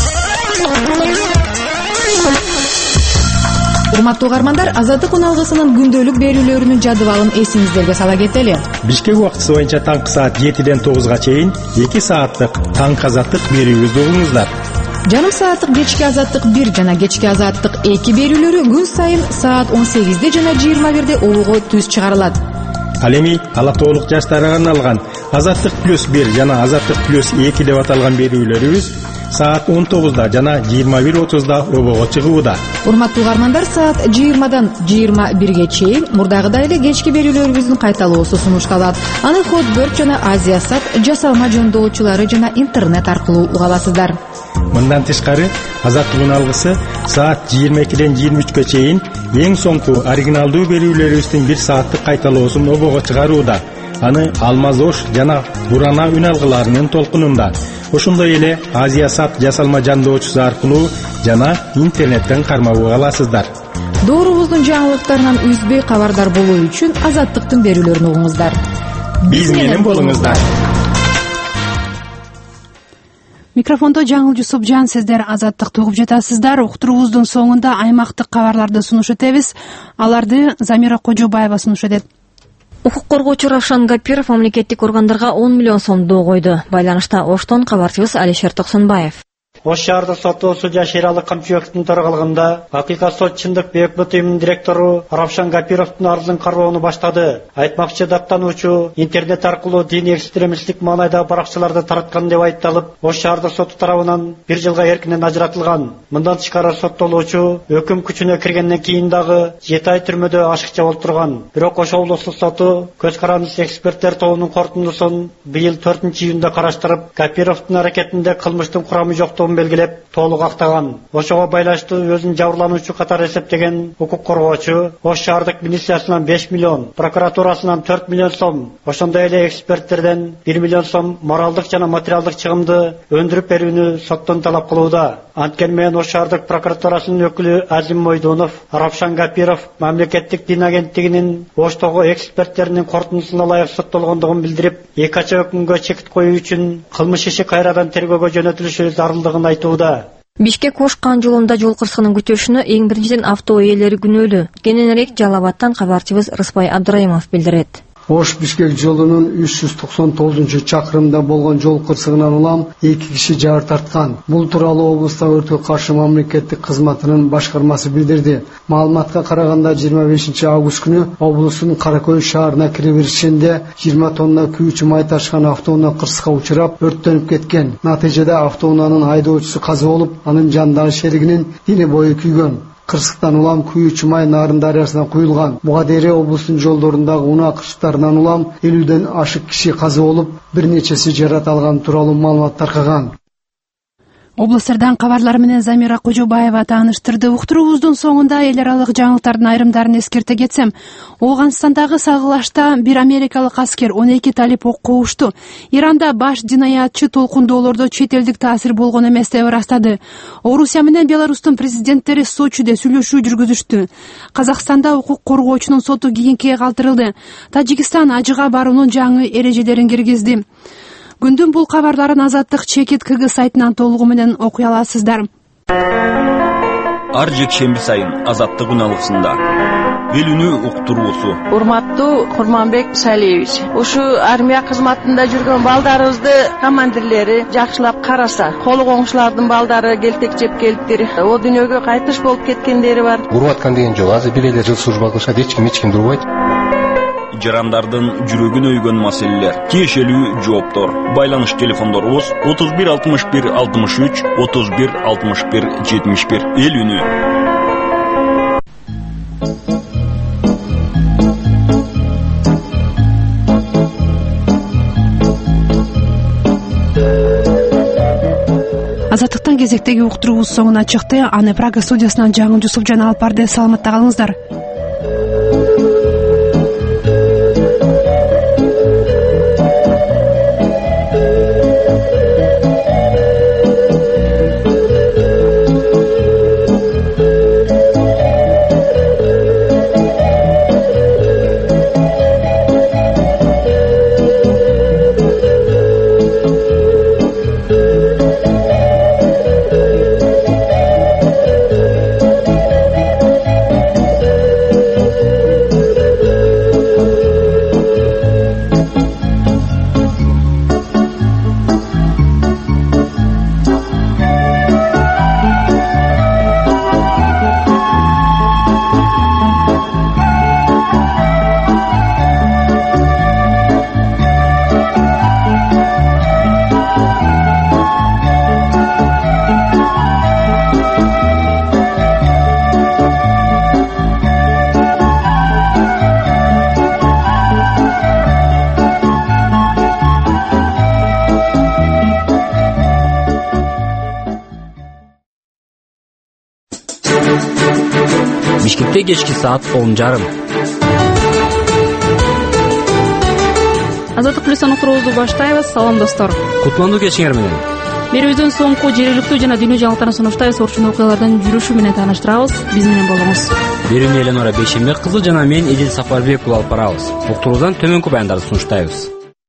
Урматтуу угармандар, Азаттык уналгысынын күндөлүк берүүлөрүнүн жадыбалын эсиңиздерге сала кетели. Бишкек убактысы боюнча таңкы саат жетиден тогузга чейин эки сааттык таңкы азаттык берүүбүздү угуңуздар. Жарым сааттык кечки азаттык бир жана кечки азаттык эки берүүлөрү күн сайын саат он сегизде жана жыйырма бирде угууга түз чыгарылат. Ал эми ала тоолук жаштарга арналган Азаттык плюс бир жана Азаттык плюс эки деп аталган берүүлөрүбүз саат он тогузда жана жыйырма бир отузда обого чыгууда. Урматтуу угармандар, саат жыйырмадан жыйырма бирге чейин мурдагыдай эле кечки берүүлөрүбүздүн кайталоосу сунушталат. Аны Хотберт жана Азиясат жасалма жондоочулары жана интернет аркылуу уга аласыздар. Мындан тышкары Азаттыктын алгысы саат жыйырма экиден жыйырма үчкө чейин эң соңку оригиналдуу берүүлөрүбүздүн бир сааттык кайталоосун обого чыгарууда. Аны Алмаз Ош жана Бурана үн алгыларынын толкунунда, ошондой эле Азиясат жасалма жандоочусу аркылуу жана интернеттен кармап аласыздар. Доорубуздун жаңылыктарынан үзбөй кабардар болуу үчүн Азаттыктын берүүлөрүн угуңуздар. Биз менен болуңуздар. Микрофондо Жаңыл Жусупжан, сиздер Азаттыкты угуп жатасыздар. Уктуруубуздун соңунда аймактык кабарларды сунуш этебиз. Аларды Замира Кожобаева сунуш этет. Укук коргоочу Равшан Гапиров мамлекеттик органдарга он миллион сомдоо койду. Байланышта Оштон кабарчыбыз Алишер Токсонбаев. Ош шаардык сотоосу Жаширалы Камчыбектин төрөгалыгында Акыйкат сот чындык бейөкмөт уюмунун директору Равшан Гапировдун арызын кароону баштады. Айтмакчы, даттануучу интернет аркылуу диний экстремисттик маанайда баракчаларды тараткан деп айыпталып, Ош шаардык соту тарабынан бир жылга эркинен ажыратылган. Мындан тышкары соттолуучу өкүм күчүнө киргенден кийин дагы жети ай түрмөдө ашыкча болуп турган. Бирок Ош облустук соту көз карандысыз эксперттер тобунун корутундусун быйыл төртүнчү июнда караштырып, Гапировдун аракетинде кылмыштын курамы жоктугун белгилеп, толук актаган. Ошого байланыштуу өзүн жабырлануучу катары эсептеген укук коргоочу Ош шаардык милициясынан беш миллион, прокуратурасынан төрт миллион сом, ошондой эле эксперттерден бир миллион сом моралдык жана материалдык чыгымды өндүрүп берүүнү соттон талап кылууда. Анткени менен Ош шаардык прокуратурасынын өкүлү Азим Мойдунов Равшан Гапиров мамлекеттик дин агенттигинин Оштогу эксперттеринин корутундусуна ылайык соттолгондугун билдирип, эки ача өкүмгө чекит коюу үчүн кылмыш иши кайрадан тергөөгө жөнөтүлүшү зарылдыгын айтууда. Бишкек Ош кан жолунда жол кырсыгынын күтөшүнө эң биринчиден авто ээлери күнөөлүү. Кененирээк Жалал Абадтан кабарчыбыз Рыспай Абдырайымов билдирет. Ош Бишкек жолунун үч жүз токсон тогузунчу чакырымда болгон жол кырсыгынан улам эки киши жаар тарткан. Бул тууралуу облустагы өрткө каршы мамлекеттик кызматынын башкармасы билдирди. Маалыматка караганда жыйырма бешинчи август күнү облустун Каракөй шаарына кире беришинде жыйырма тонна күйүүчү май ташкан автоунаа кырсыкка учурап өрттөнүп кеткен. Натыйжада автоунаанын айдоочусу каза болуп, анын жандагы шеригинин эне бою күйгөн. Кырсыктан улам күйүүчү май Нарын дарыясына куюлган. Буга дейре облустун жолдорундагы унаа кырсыктарынан улам элүүдөн ашык киши каза болуп, бир нечеси жарат алган тууралуу маалымат таркаган. Областардан кабарлар менен Замира Кожобаева тааныштырды. Уктуруубуздун соңунда эл аралык жаңылыктардын айрымдарын эскерте кетсем, Ооганстандагы сагылашта бир америкалык аскер он эки талип ок коушту. Иранда баш жинаятчы толкундоолордо чет элдик таасир болгон эмес деп ырастады. Орусия менен Беларустун президенттери Сочиде сүйлөшүү жүргүзүштү. Казакстанда укук коргоочунун соту кийинкиге калтырылды. Тажикстан ажыга баруунун жаңы эрежелерин киргизди. Күндүн бул кабарларын Азаттык чекит КГ сайтынан толугу менен окуй аласыздар. Ар жекшемби сайын Азаттык үналыксында эл үнү уктуруусу. Урматтуу Курманбек Салиевич, ушу армия кызматында жүргөн балдарыбызды командирлери жакшылап караса, колу коңшулардын балдары келтекчеп келиптир. О дүйнөгө кайтыш болуп кеткендери бар. Уруп аткан деген жок. Азыр бир эле жыл служба кылышат, эч ким эч кимди урбайт. Жарандардын жүрөгүн өйгөн маселелер, тиешелүү жооптор. Байланыш телефондорубуз отуз бир алтымыш бир алтымыш үч, отуз бир алтымыш бир жетимиш бир. Эл үнү. Азаттыктан кезектеги уктуруубуз соңуна чыкты. Аны Прага студиясынан Жаңыл Жусупжан алып барды. Саламатта калыңыздар. кечки саат он жарым. Азаттык плюстан уктуруубузду баштайбыз. Салам достор. Кутландуу кечиңер менен. Берүүбүздөн соңку жергиликтүү жана дүйнө жаңылыктарын сунуштайбыз. Орчун окуялардын жүрүшү менен тааныштырабыз. Биз менен болуңуз. Берүүнү Эленора Бейшембек кызы жана мен Эдил Сапарбек алып барабыз. Уктуруубуздан төмөнкү баяндарды сунуштайбыз.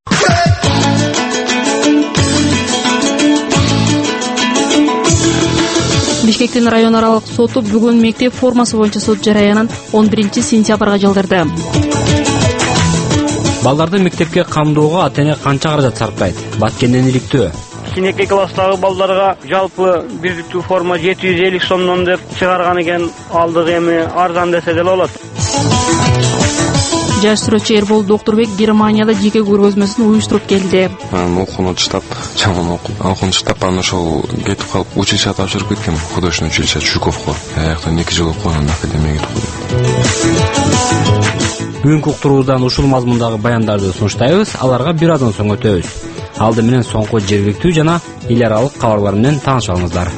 Бишкектин район аралык соту бүгүн мектеп формасы боюнча сот жараянын он биринчи сентябрга жылдырды. Балдарды мектепке камдоого ата-эне канча каражат сарптайт? Баткенден иликтөө. Кичинекей класстагы балдарга жалпы бирдиктүү форма жети жүз элүү сомдон деп чыгарган экен. Алдык эми арзан десе деле болот. Жаш сүрөтчү Эрбол Доктурбек Германияда жеке көргөзмөсүн уюштуруп келди. Окууну таштап, жаман окууну таштап, анан ошол кетип калып, училище тапшырып кеткем, художественный училище Чуйковго. Аяктан эки жыл окуп анан академияга кетип. Бүгүнкү уктуруубуздан ушул мазмундагы баяндарды сунуштайбыз, аларга бир аздан соң өтөбүз. Алды менен соңку жергиликтүү жана эл аралык кабарлар менен таанышыңыздар.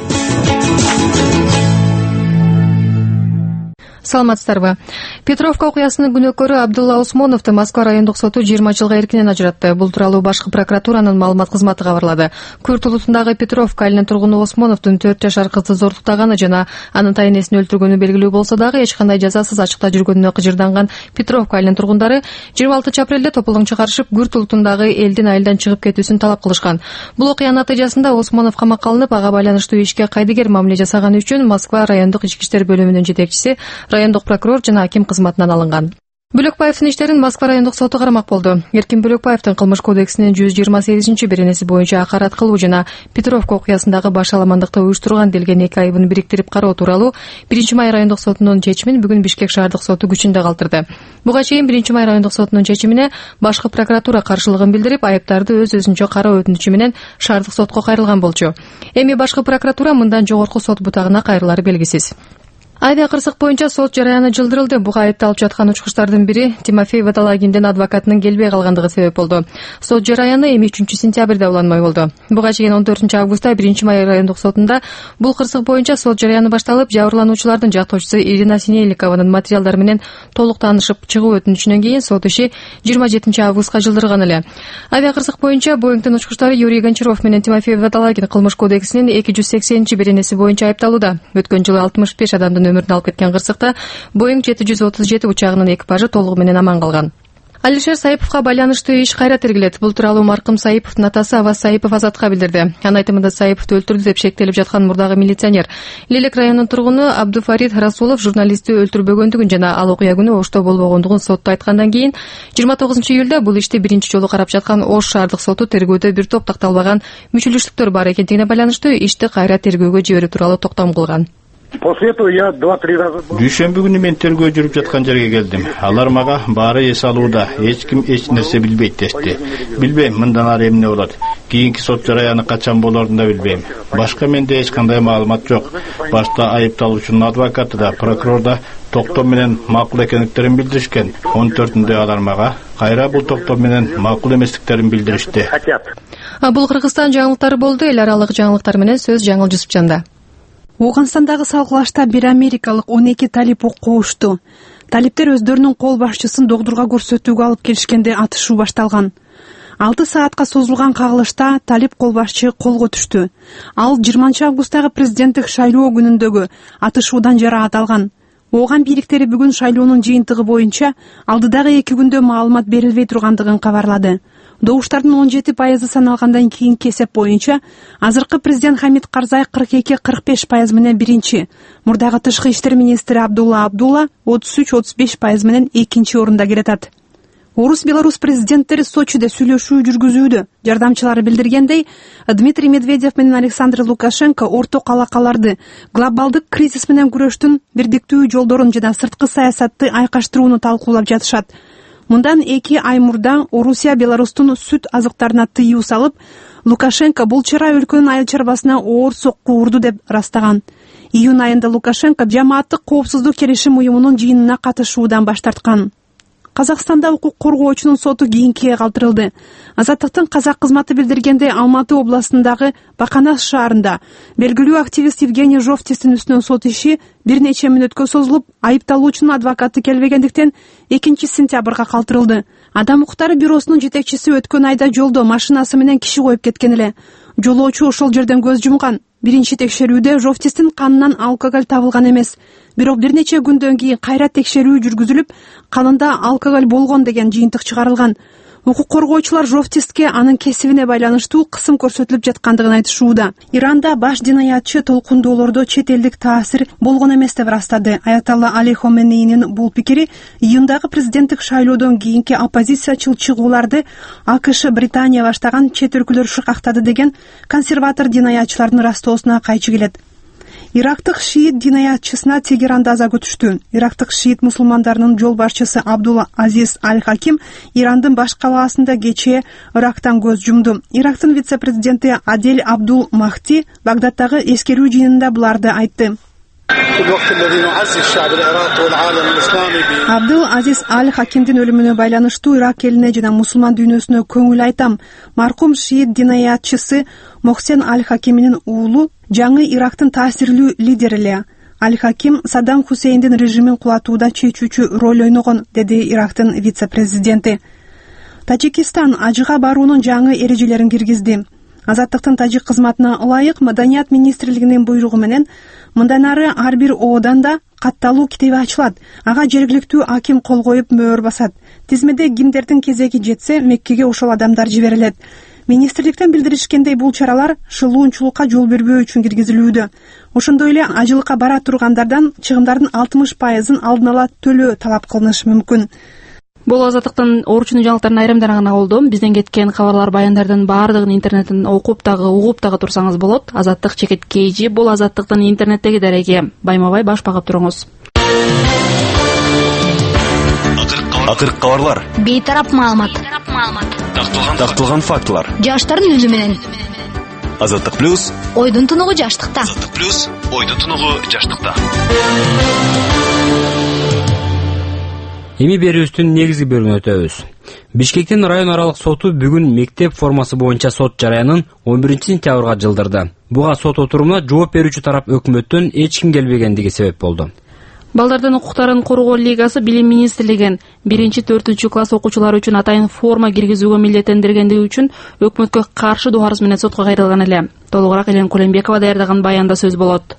Саламатсыздарбы? Петровка окуясынын күнөөкөрү Абдулла Усмоновду Москва райондук соту жыйырма жылга эркинен ажыратты. Бул тууралуу башкы прокуратуранын маалымат кызматы кабарлады. Күрт улутундагы Петровка айылынын тургуну Усмоновдун төрт жашар кызды зордуктаганы жана анын тайнесин өлтүргөнү белгилүү болсо дагы эч кандай жазасыз ачыкта жүргөнүнө кыжырданган Петровка айылынын тургундары жыйырма алтынчы апрелде тополоң чыгарышып, Күрт улутундагы элдин айылдан чыгып кетүүсүн талап кылышкан. Бул окуянын натыйжасында Усмонов камакка алынып, ага байланыштуу ишке кайдыгер мамиле жасаганы үчүн Москва райондук ички иштер бөлүмүнүн жетекчиси, райондук прокурор жана аким кызматынан алынган. Бөлөкбаевдин иштерин Москва райондук соту карамак болду. Эркин Бөлөкбаевдин кылмыш кодексинин жүз жыйырма сегизинчи беренеси боюнча акарат кылуу жана Петровка окуясындагы баш аламандыкты уюштурган делген эки айыбын бириктирип кароо тууралуу биринчи май райондук сотунун чечимин бүгүн Бишкек шаардык соту күчүндө калтырды. Буга чейин биринчи май райондук сотунун чечимине башкы прокуратура каршылыгын билдирип, айыптарды өз-өзүнчө кароо өтүнүчү менен шаардык сотко кайрылган болчу. Эми башкы прокуратура мындан жогорку сот бутагына кайрылары белгисиз. Авиакырсык боюнча сот жараяны жылдырылды. Буга айыпталып жаткан учкучтардын бири Тимофей Водолагиндин адвокатынын келбей калгандыгы себеп болду. Сот жараяны эми үчүнчү сентябрда уланмай болду. Буга чейин он төртүнчү августта биринчи май райондук сотунда бул кырсык боюнча сот жараяны башталып, жабырлануучулардын жактоочусу Ирина Синельникованын материалдары менен толук таанышып чыгуу өтүнүчүнөн кийин сот иши жыйырма жетинчи августка жылдырган эле. Авиакырсык боюнча Боингдин учкучтары Юрий Гончаров менен Тимофей Водолагин кылмыш кодексинин эки жүз сексенинчи беренеси боюнча айыпталууда. Өткөн жылы алтымыш беш адамдын өмүрүн алып кеткен кырсыкта Боинг жети жүз отуз жети учагынын экипажы толугу менен аман калган. Алишер Саиповго байланыштуу иш кайра тергелет. Бул тууралуу маркум Саиповдун атасы Аваз Саипов Азатка билдирди. Анын айтымында Саиповду өлтүрдү деп шектелип жаткан мурдагы милиционер Лелек районунун тургуну Абдуфарид Расулов журналистти өлтүрбөгөндүгүн жана ал окуя күнү Ошто болбогондугун сотто айткандан кийин жыйырма тогузунчу июлда бул ишти биринчи жолу карап жаткан Ош шаардык соту тергөөдө бир топ такталбаган мүчүлүштүктөр бар экендигине байланыштуу ишти кайра тергөөгө жиберүү тууралуу токтом кылган. После этого я два-три раза был. Дүйшөмбү күнү мен тергөө жүрүп жаткан жерге келдим. Алар мага баары эс алууда, эч ким эч нерсе билбейт дешти. Билбейм, мындан ары эмне болот. Кийинки сот жараяны качан болорун да билбейм. Башка менде эч кандай маалымат жок. Башта айыпталуучунун адвокаты да, прокурор да токтом менен макул экендиктерин билдиришкен. он төртүндө алар мага кайра бул токтом менен макул эместиктерин билдиришти. Бул Кыргызстан жаңылыктары болду. Эл аралык жаңылыктар менен сөз Жаңыл Жусупжанда. Оуганстандагы салгылашта бир америкалык он эки талип окушту. Талиптер өздөрүнүн кол башчысын догдурга көрсөтүүгө алып келишкенде атышуу башталган. алты саатка созулган кагылышта талип кол башчы колго түштү. Ал жыйырманчы августтагы президенттик шайлоо күнүндөгү атышуудан жараат алган. Ооган бийликтери бүгүн шайлоонун жыйынтыгы боюнча алдыдагы эки күндө маалымат берилбей тургандыгын кабарлады. Добуштардын он жети пайызы саналгандан кийинки эсеп боюнча азыркы президент Хамид Карзай кырк эки кырк беш пайыз менен биринчи, мурдагы тышкы иштер министри Абдулла Абдулла отуз үч отуз беш пайыз менен экинчи орунда келатат. Орус-Беларусь президенттери Сочиде сүйлөшүү жүргүзүүдө. Жардамчылары билдиргендей, Дмитрий Медведев менен Александр Лукашенко орток алакаларды, глобалдык кризис менен күрөштүн бирдиктүү жолдорун жана сырткы саясатты айкаштырууну талкуулап жатышат. Мындан эки ай мурда Орусия Беларустун сүт азыктарына тыюу салып, Лукашенко бул чара өлкөнүн айыл чарбасына оор сокку урду деп растаган. Июнь айында Лукашенко жамааттык коопсуздук келишим уюмунун жыйынына катышуудан баш тарткан. Казакстанда укук коргоочунун соту кийинкиге калтырылды. Азаттыктын казак кызматы билдиргенде Алматы областындагы Баканас шаарында белгилүү активист Евгений Жовтистин үстүнөн сот иши бир нече мүнөткө созулуп, айыпталуучунун адвокаты келбегендиктен экинчи сентябрга калтырылды. Адам укуктары бюросунун жетекчиси өткөн айда жолдо машинасы менен киши коюп кеткен эле. Жолоочу ошол жерден көз жумган. Биринчи текшерүүдө Жовтистин канынан алкоголь табылган эмес. Бирок бир нече күндөн кийин кайра текшерүү жүргүзүлүп, канында алкоголь болгон деген жыйынтык чыгарылган. Укук коргоочулар Жовтистке анын кесибине байланыштуу кысым көрсөтүлүп жаткандыгын айтышууда. Иранда баш динаятчы толкундоолордо чет элдик таасир болгон эмес деп ырастады. Аятолла Али Хоменейнин бул пикири июндагы президенттик шайлоодон кийинки оппозициячыл чыгууларды АКШ, Британия баштаган чет өлкөлөр шыкактады деген консерватор динаятчылардын растоосуна кайчы келет. Ирактык шиит динаятчысына Тегеранда аза күтүштү. Ирактык шиит мусулмандарынын жол башчысы Абдул Азиз Аль-Хаким Ирандын баш калаасында кечээ ырактан көз жумду. Ирактын вице-президенти Адель Абдул Махти Багдадтагы эскерүү жыйынында буларды айтты. Абдул Азиз Аль-Хакимдин өлүмүнө байланыштуу Ирак элине жана мусулман дүйнөсүнө көңүл айтам. Маркум шиит динаятчысы Мохсен Аль-Хакиминин уулу жаңы Ирактын таасирлүү лидери эле. Аль-Хаким Саддам Хусейндин режимин кулатууда чечүүчү роль ойногон, деди Ирактын вице-президенти. Тажикистан ажыга баруунун жаңы эрежелерин киргизди. Азаттыктын тажик кызматына ылайык Маданият министрлигинин буйругу менен мындан ары ар бир оодан да катталуу китеби ачылат. Ага жергиликтүү аким кол коюп мөөр басат. Тизмеде кимдердин кезеги жетсе, Меккеге ошол адамдар жиберилет. Министрликтен билдиришкендей, бул чаралар шылуунчулукка жол бербөө үчүн киргизилүүдө. Ошондой эле ажылыкка бара тургандардан чыгымдардын алтымыш пайызын алдын ала төлөө талап кылынышы мүмкүн. Бул Азаттыктын орчуну жаңылыктарын айрымдарын гана болду. Бизден кеткен кабарлар, баяндардын баардыгын интернеттен окуп дагы угуп дагы турсаңыз болот. Азаттык чекит кейжи бул Азаттыктын интернеттеги дареги. Байма-бай баш багып туруңуз. Акыркы кабарлар. Бейтарап маалымат. Тактылган фактылар. Жаштардын үнү менен. Азаттык плюс. Ойдун тунугу жаштыкта. Азаттык плюс. Ойдун тунугу жаштыкта. Эми берүүбүздүн негизги бөлүгүнө өтөбүз. Бишкектин район аралык соту бүгүн мектеп формасы боюнча сот жараянын он биринчи сентябрга жылдырды. Буга сот отурумуна жооп берүүчү тарап өкмөттөн эч ким келбегендиги себеп болду. Балдардын укуктарын коргоо лигасы Билим министрлигин биринчи төртүнчү класс окуучулары үчүн атайын форма киргизүүгө милдеттендиргендиги үчүн өкмөткө каршы доо арыз менен сотко кайрылган эле. Толугураак Элен Кулембекова даярдаган баянда сөз болот.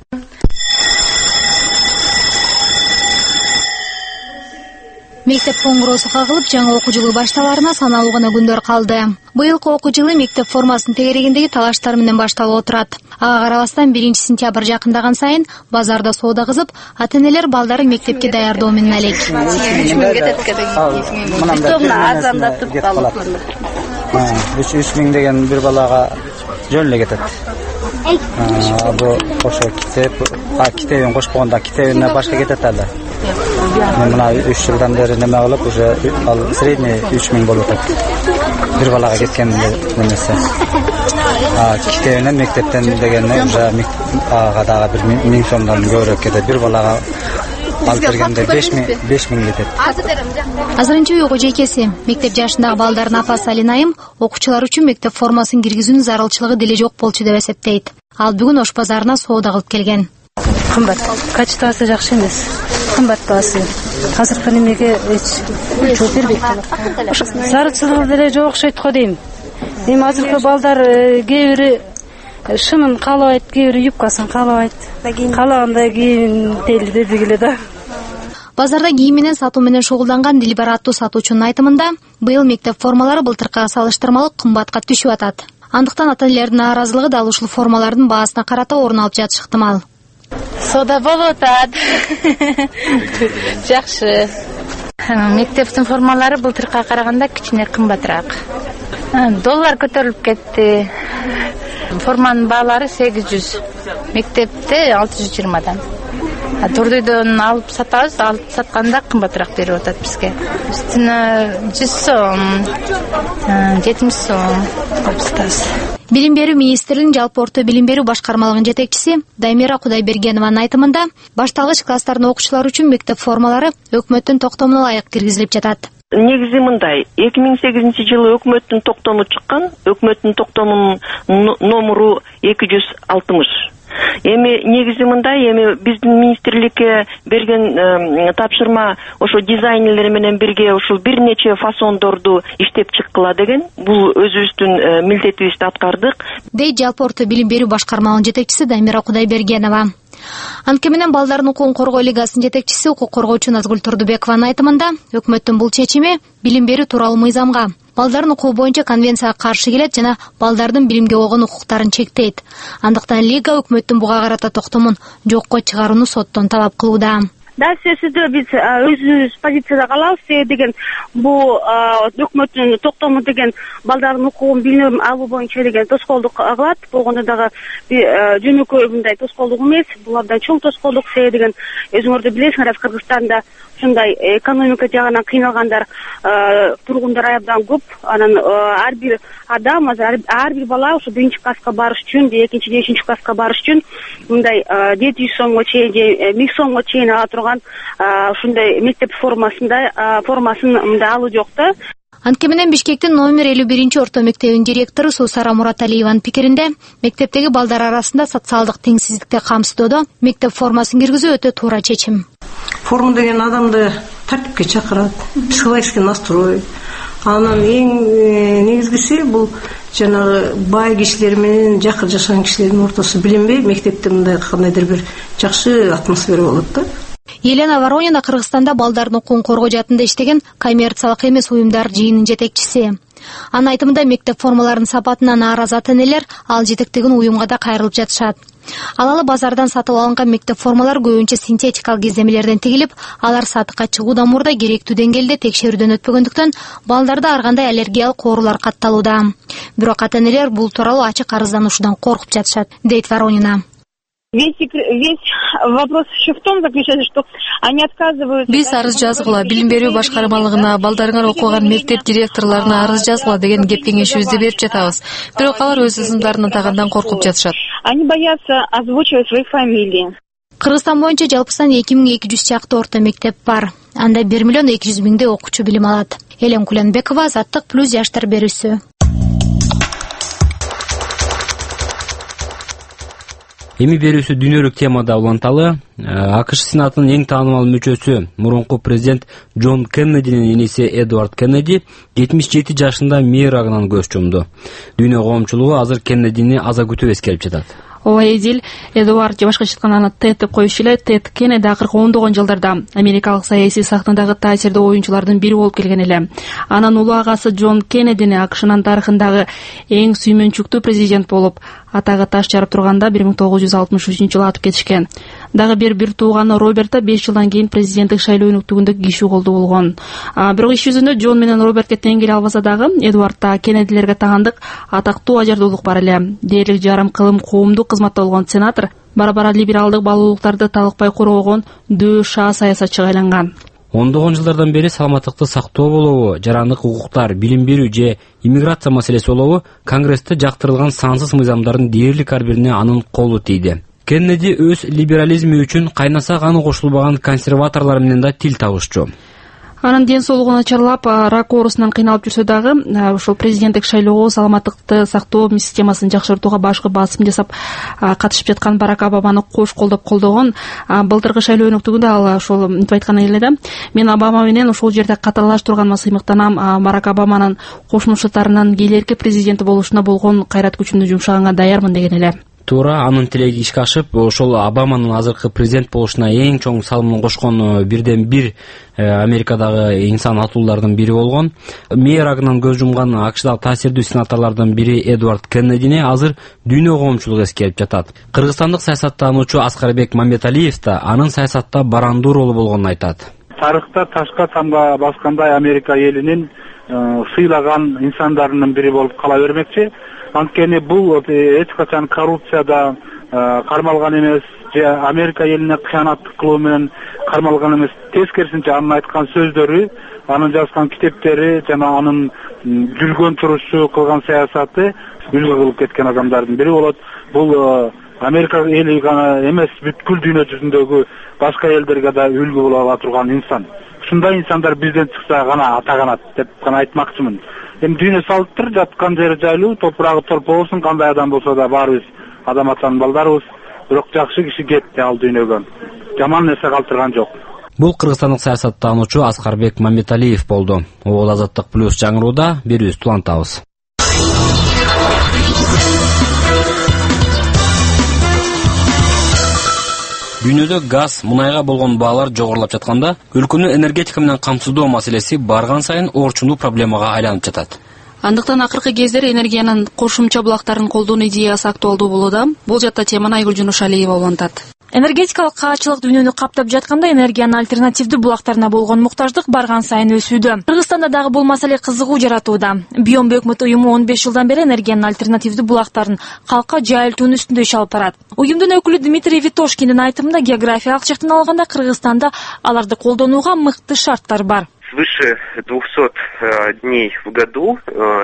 Мектеп коңгуроосу кагылып, жаңы окуу жылы башталарына саналуу гана күндөр калды. Быйылкы окуу жылы мектеп формасын тегерегиндеги талаштар менен башталып отурат. Ага карабастан биринчи сентябрь жакындаган сайын базарда соода кызып, ата-энелер балдарын мектепке даярдоо менен алек. үч миң кетет керек. Арзандатып калып. үч миң деген бир балага жөн эле кетет. Бул ошо китеп, а китебин кошпогондо китебине башка кетет эле. Мен мына үч жылдан бери неме кылып, уже ал средний үч миң болуп атат. Бир балага кеткен немесе. А китебине мектептен дегенде уже ага дагы бир миң сомдон көбүрөөк кетет. Бир балага алып бергенде беш миң кетет. Азырынча уйгу жейкеси мектеп жашындагы балдардын апасы Алинайым окуучулар үчүн мектеп формасын киргизүүнүн зарылчылыгы деле жок болчу деп эсептейт. Ал бүгүн Ош базарына соода кылып келген. Кымбат, качествосы жакшы эмес. Кымбат баасы. Азыркы немеге эч жооп бербейт. Зарылчылыгы деле жок окшойт го дейм. Эми азыркы балдар кээ бири шынын каалабайт, кээ бири юбкасын каалабайт. Каалагандай кийим бербей келе да. Базарда кийим менен сатуу менен шугулданган Дилбар аттуу сатуучунун айтымында, быйыл мектеп формалары былтыркыга салыштырмалуу кымбатка түшүп атат. Андыктан ата-энелердин нааразылыгы да ушул формалардын баасына карата орун алып жатышы ыктымал. Соода болуп атат. Жакшы. Мектептин формалары былтыркыга караганда кичине кымбатыраак. Доллар көтөрүлүп кетти. Форманын баалары сегиз жүз. Мектепте алты жүз жыйырмадан. Турдүйдөн алып сатабыз, алып сатканда кымбатыраак берип атат бизге. Үстүнө жүз сом, жетимиш сом алып сатабыз. Билим берүү министрлигинин жалпы орто билим берүү башкармалыгынын жетекчиси Даймира Кудайбергенованын айтымында, башталгыч класстардын окуучулары үчүн мектеп формалары өкмөттүн токтомуна ылайык киргизилип жатат. негизи мындай, эки миң сегизинчи жылы өкмөттүн токтому чыккан, өкмөттүн токтомунун номуру эки жүз алтымыш. Эми негизи мындай, эми биздин министрликке берген тапшырма ошо дизайнерлер менен бирге ушул бир нече фасондорду иштеп чыккыла деген. Бул өзүбүздүн милдетибизди аткардык, дейт жалпы орто билим берүү башкармалыгынын жетекчиси Дамира Кудайбергенова. Анткени менен балдардын укугун коргоо лигасынын жетекчиси укук коргоочу Назгүл Турдубекованын айтымында, өкмөттүн бул чечими билим берүү тууралуу мыйзамга, балдардын укугу боюнча конвенцияга каршы келет жана балдардын билимге болгон укуктарын чектейт. Андыктан лига өкмөттүн буга карата токтомун жокко чыгарууну соттон талап кылууда. Да, сөзсүздө биз өзүбүз позицияда калабыз. Себеби деген бул өкмөттүн токтому деген балдардын укугун билим алуу боюнча деген тоскоолдук кылат. Болгондо дагы жөнөкөй мындай тоскоолдук эмес, бул абдан чоң тоскоолдук. Себеби деген өзүңөрдө билесиңер, Кыргызстанда ушундай экономика жагынан кыйналгандар тургундар абдан көп. Анан ар бир адам, ар бир бала ошо биринчи класска барыш үчүн, экинчи же үчүнчү класска барыш үчүн мындай жети жүз сомго чейин же миң сомго чейин ала турган ушундай мектеп формасында формасын мындай алуу жок да. Анткени менен Бишкектин номер элүү биринчи орто мектебинин директору Сусара Мураталиеванын пикиринде, мектептеги балдар арасында социалдык теңсиздикти камсыздоодо мектеп формасын киргизүү өтө туура чечим. Форма деген адамды тартипке чакырат, психологический настрой. Анан эң негизгиси бул жанагы бай кишилер менен жакын жашаган кишилердин ортосу билинбей, мектепте мындай кандайдыр бир жакшы атмосфера болот да. Елена Воронина Кыргызстанда балдардын укугун коргоо жаатында иштеген коммерциялык эмес уюмдар жыйынынын жетекчиси. Анын айтымында мектеп формаларынын сапатына нааразы ата-энелер ал жетектеген уюмга да кайрылып жатышат. Алалы базардан сатып алынган мектеп формалар көбүнчө синтетикалык издемелерден тигилип, алар сатыкка чыгуудан мурда керектүү деңгээлде текшерүүдөн өтпөгөндүктөн балдарда ар кандай аллергиялык оорулар катталууда. Бирок ата-энелер бул тууралуу ачык арыздануушудан коркуп жатышат, дейт Воронина. Весь, весь вопрос еще в том заключается, что они отказываются... Биз арыз жазгыла, билим берүү башкармалыгына, балдарыңар окуган мектеп директорлоруна арыз жазгыла деген кеп кеңешибизди берип жатабыз. Бирок алар өз ысымдарын атагандан коркуп жатышат. Они боятся озвучивать свои фамилии. Кыргызстан боюнча жалпысынан эки миң эки жүз чакты орто мектеп бар. Анда бир миллион эки жүз миңдей окуучу билим алат. Элем Куленбекова, Азаттык плюс жаштар берүүсү. Эми берүүсү дүйнөлүк темада уланталы. АКШ Сенатынын эң таанымал мүчөсү, мурунку президент Джон Кеннединин иниси Эдвард Кеннеди жетимиш жети жашында мейрагынан көз жумду. Дүйнө коомчулугу азыр Кеннедини аза күтүп эскерип жатат. Ооба эдил, Эдуард же башка айтканда Тед деп коюшу эле. Тед Кеннеди акыркы ондогон жылдарда америкалык саясий сахнадагы таасирдүү оюнчулардын бири болуп келген эле. Анын улуу агасы Джон Кеннедини АКШнын тарыхындагы эң сүймөнчүктүү президент болуп атагы таш жарып турганда бир миң тогуз жүз алтымыш үчүнчү жылы атып кетишкен. Дагы бир бир тууганы Роберта беш жылдан кийин президенттик шайлоо өнүктүгүндө кишүү колдуу болгон. Бирок иш жүзүндө Джон менен Робертке тең келе албаса дагы Эдуардта Кеннедилерге тагандык атактуу ажардуулук бар эле. Дээрлик жарым кылым коомдук кызматта болгон сенатор бара-бара либералдык баалуулуктарды талыкпай коргогон дөө шаа саясатчыга айланган. Ондогон жылдардан бери саламаттыкты сактоо болобу, жарандык укуктар, билим берүү же иммиграция маселеси болобу, Конгрессте жактырылган сансыз мыйзамдардын дээрлик ар бирине анын колу тийди. Кеннеди өз либерализми үчүн кайнаса каны кошулбаган консерваторлор менен да тил табышчу. Анын ден соолугу начарлап, рак оорусунан кыйналып жүрсө дагы, ошол президенттик шайлоого саламаттыкты сактоо системасын жакшыртууга башкы басым жасап катышып жаткан Барак Обаманы кош колдоп колдогон. Былтыркы шайлоо өнүктүгүндө ал ошол мынтип айткан эле да. Мен Обама менен ошол жерде катарлаштырганыма сыймыктанам. Барак Обаманын кошмо Штаттарынын келерки президенти болушуна болгон кайрат күчүмдү жумшаганга даярмын деген эле. Туура, анын тилеги ишке ашып, ошол Обаманын азыркы президент болушуна эң чоң салымын кошкон бирден бир Америкадагы инсан атуулардын бири болгон. Мейрагынан көз жумган АКШдагы таасирдүү сенаторлордун бири Эдвард Кеннедини азыр дүйнө коомчулугу эскерип жатат. Кыргызстандык саясаттануучу Аскарбек Мамбеталиев да анын саясатта барандуу ролу болгонун айтат. Тарыхта ташка тамга баскандай Америка элинин сыйлаган инсандарынын бири болуп кала бермекчи. Анткени бул эч качан коррупцияда кармалган эмес, же Америка элине кыянаттык кылуу менен кармалган эмес. Тескерисинче анын айткан сөздөрү, анын жазган китептери жана анын жүргөн турушу, кылган саясаты үлгү кылып кеткен адамдардын бири болот. Бул Америка эли гана эмес, бүткүл дүйнө жүзүндөгү башка элдерге да үлгү боло ала турган инсан. ушундай инсандар бизден чыкса гана атаганат деп гана айтмакчымын. Эми дүйнө салыптыр, жаткан жери жайлуу, топурагы толпоосун, кандай адам болсо да баарыбыз адам атанын балдарыбыз. Бирок жакшы киши кетти ал дүйнөгө. Жаман нерсе калтырган жок. Бул кыргызстандык саясаттануучу Аскарбек Мамбеталиев болду. Ол Азаттык плюс жаңырууда берүүбүздү улантабыз. Дүйнөдө газ, мунайга болгон баалар жогорулап жатканда, өлкөнү энергетика менен камсыздоо маселеси барган сайын орчундуу проблемага айланып жатат. Андыктан акыркы кездери энергиянын кошумча булактарын колдонуу идеясы актуалдуу болууда. Бул жакта теманы Айгүл Жунушалиева улантат. Энергетикалык каачылык дүйнөнү каптап жатканда энергиянын альтернативдүү булактарына болгон муктаждык барган сайын өсүүдө. Кыргызстанда дагы бул маселе кызыгуу жаратууда. Биом өкмөт уюму он беш жылдан бери энергиянын альтернативдүү булактарын калкка жайылтуунун үстүндө иш алып барат. Уюмдун өкүлү Дмитрий Витошкиндин айтымында, географиялык жактан алганда Кыргызстанда аларды колдонууга мыкты шарттар бар. Свыше двухсот дней в году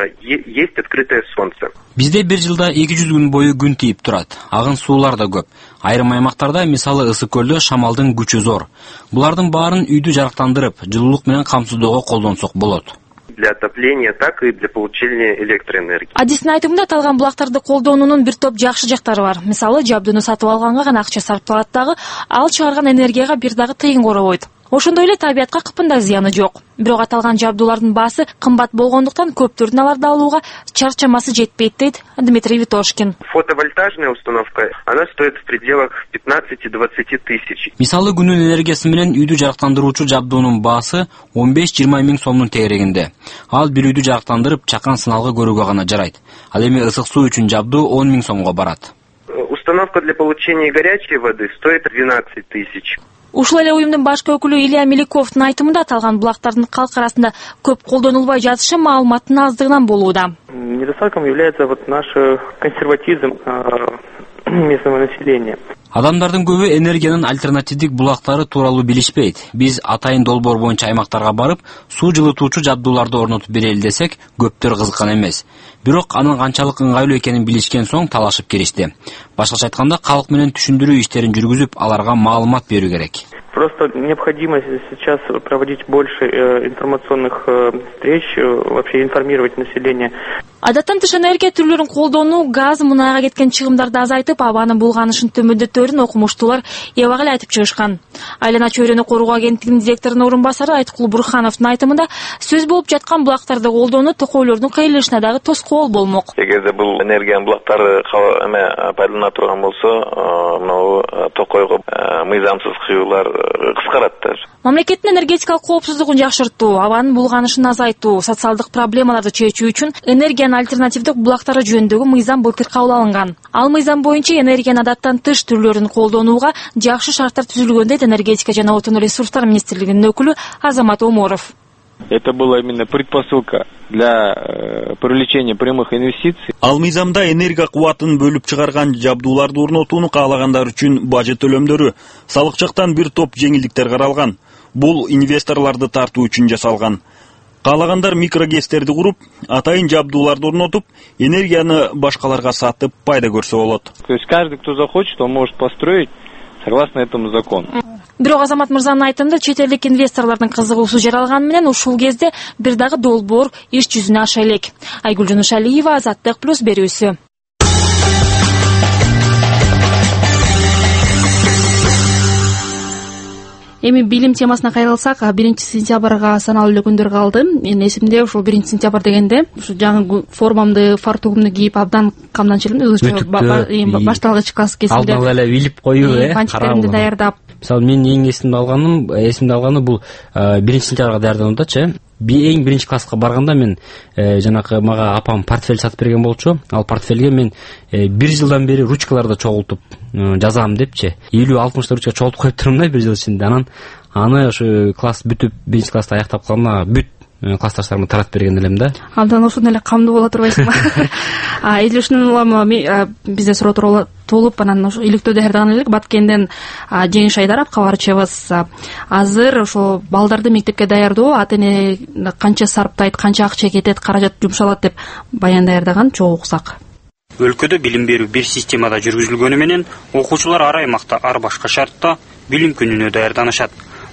есть открытое солнце. Бизде бир жылда эки жүз күн бою күн тийип турат. Агын суулар да көп. Айрым аймактарда, мисалы Ысык көлдө шамалдын күчү зор. Булардын баарын үйдү жарыктандырып, жылуулук менен камсыздоого колдонсок болот. Для отопления, так и для получения электроэнергии. Адистин айтымында аталган булактарды колдонуунун бир топ жакшы жактары бар. Мисалы, жабдууну сатып алганга гана акча сарпталат дагы, ал чыгарган энергияга бир дагы тыйын коробойт. Ошондой эле табиятка кыпында зыяны жок. Бирок аталган жабдуулардын баасы кымбат болгондуктан көптөрдүн аларды алууга чарчамасы жетпейт, дейт Дмитрий Витошкин. Фотовольтажная установка, она стоит в пределах пятнадцати-двадцати тысяч. Мисалы, күнүн энергиясы менен үйдү жарыктандыруучу жабдуунун баасы он беш жыйырма миң сомдун тегерегинде. Ал бир үйдү жарыктандырып, чакан сыналгы көрүүгө гана жарайт. Ал эми ысык суу үчүн жабдуу он миң сомго барат. Установка для получения горячей воды стоит двенадцать тысяч. Ушул эле уюмдун башкы өкүлү Илья Меликовдун айтымында аталган булактардын калк арасында көп колдонулбай жатышы маалыматтын аздыгынан болууда. Недостатком является вот наш консерватизм местного населения. Адамдардын көбү энергиянын альтернативдик булактары тууралуу билишпейт. Биз атайын долбоор боюнча аймактарга барып, суу жылытуучу жабдууларды орнотуп берели десек, көптөр кызыккан эмес. Бирок анын канчалык ыңгайлуу экенин билишкен соң талашып киришти. Башкача айтканда, калк менен түшүндүрүү иштерин жүргүзүп, аларга маалымат берүү керек. Просто необходимо сейчас проводить больше э, информационных э, встреч, э, вообще информировать население. Адаттан тыш энергия түрлөрүн колдонуу, газ, мунайга кеткен чыгымдарды азайтып, абанын булганышын төмөндөтөөрүн окумуштуулар эбак эле айтып чыгышкан. Айлана чөйрөнү коргоо агенттигинин директорунун орун басары Айткул Бурхановдун айтымында, сөз болуп жаткан булактарды колдонуу токойлордун кыйылышына дагы тоскоол болмок. Эгерде бул энергиянын булактары эме пайдалана турган болсо, мынау токойго мыйзамсыз кыюулар кыскарат. Мамлекеттин энергетикалык коопсуздугун жакшыртуу, абанын булганышын азайтуу, социалдык проблемаларды чечүү үчүн энергиянын альтернативдик булактары жөнүндөгү мыйзам былтыр кабыл алынган. Ал мыйзам боюнча энергиянын адаттан тыш түрлөрүн колдонууга жакшы шарттар түзүлгөн, дейт энергетика жана отун ресурстар министрлигинин өкүлү Азамат Оморов. Это была именно предпосылка для привлечения прямых инвестиций. Ал мыйзамда энергия кубатын бөлүп чыгарган жабдууларды орнотууну каалагандар үчүн бажет төлөмдөрү, салык жактан бир топ жеңилдиктер каралган. Бул инвесторлорду тартуу үчүн жасалган. Каалагандар микрогестерди куруп, атайын жабдууларды орнотуп, энергияны башкаларга сатып пайда көрсө болот. То есть каждый, кто захочет, он может построить согласно этому закону. Бирок Азамат мырзанын айтымында, чет элдик инвесторлордун кызыгуусу жаралганы менен ушул кезде бир дагы долбоор иш жүзүнө аша элек. Айгүл Жунушалиева, Азаттык плюс берүүсү. Эми билим темасына кайрылсак, биринчи сентябрга саналуу эле күндөр калды. Менин эсимде ушул биринчи сентябрь дегенде, ушу жаңы формамды, фартугумду кийип абдан камданчылым, өзүнчө башталгыч класс кезинде. Алдын ала билип коюу, э, пантиктеримди даярдап. Мисалы, менин эң эсимде алганым, эсимде алганы бул биринчи сентябрга даярдануудачы. Эң биринчи класска барганда мен жанакы мага апам портфель сатып берген болчу. Ал портфелге мен бир жылдан бери ручкаларды чогултуп жазам депчи. элүү алтымышта ручка чогултуп коюп турмун да бир жыл ичинде. Анан аны ошо класс бүтүп, биринчи класста аяктап калганда бүт классташтарыма таратып берген элем да. Абдан ошондой эле камдуу боло турбайсыңбы? А изилишинин улама бизде суроо толуп, анан ошо иликтөө даярдаган элек. Баткенден Жеңиш Айдаров кабарчыбыз азыр ошо балдарды мектепке даярдоо, ата эне канча сарптайт, канча акча кетет, каражат жумшалат деп баян даярдаган, чогуу уксак. Өлкөдө билим берүү бир системада жүргүзүлгөнү менен окуучулар ар аймакта ар башка шартта билим күнүнө даярданышат.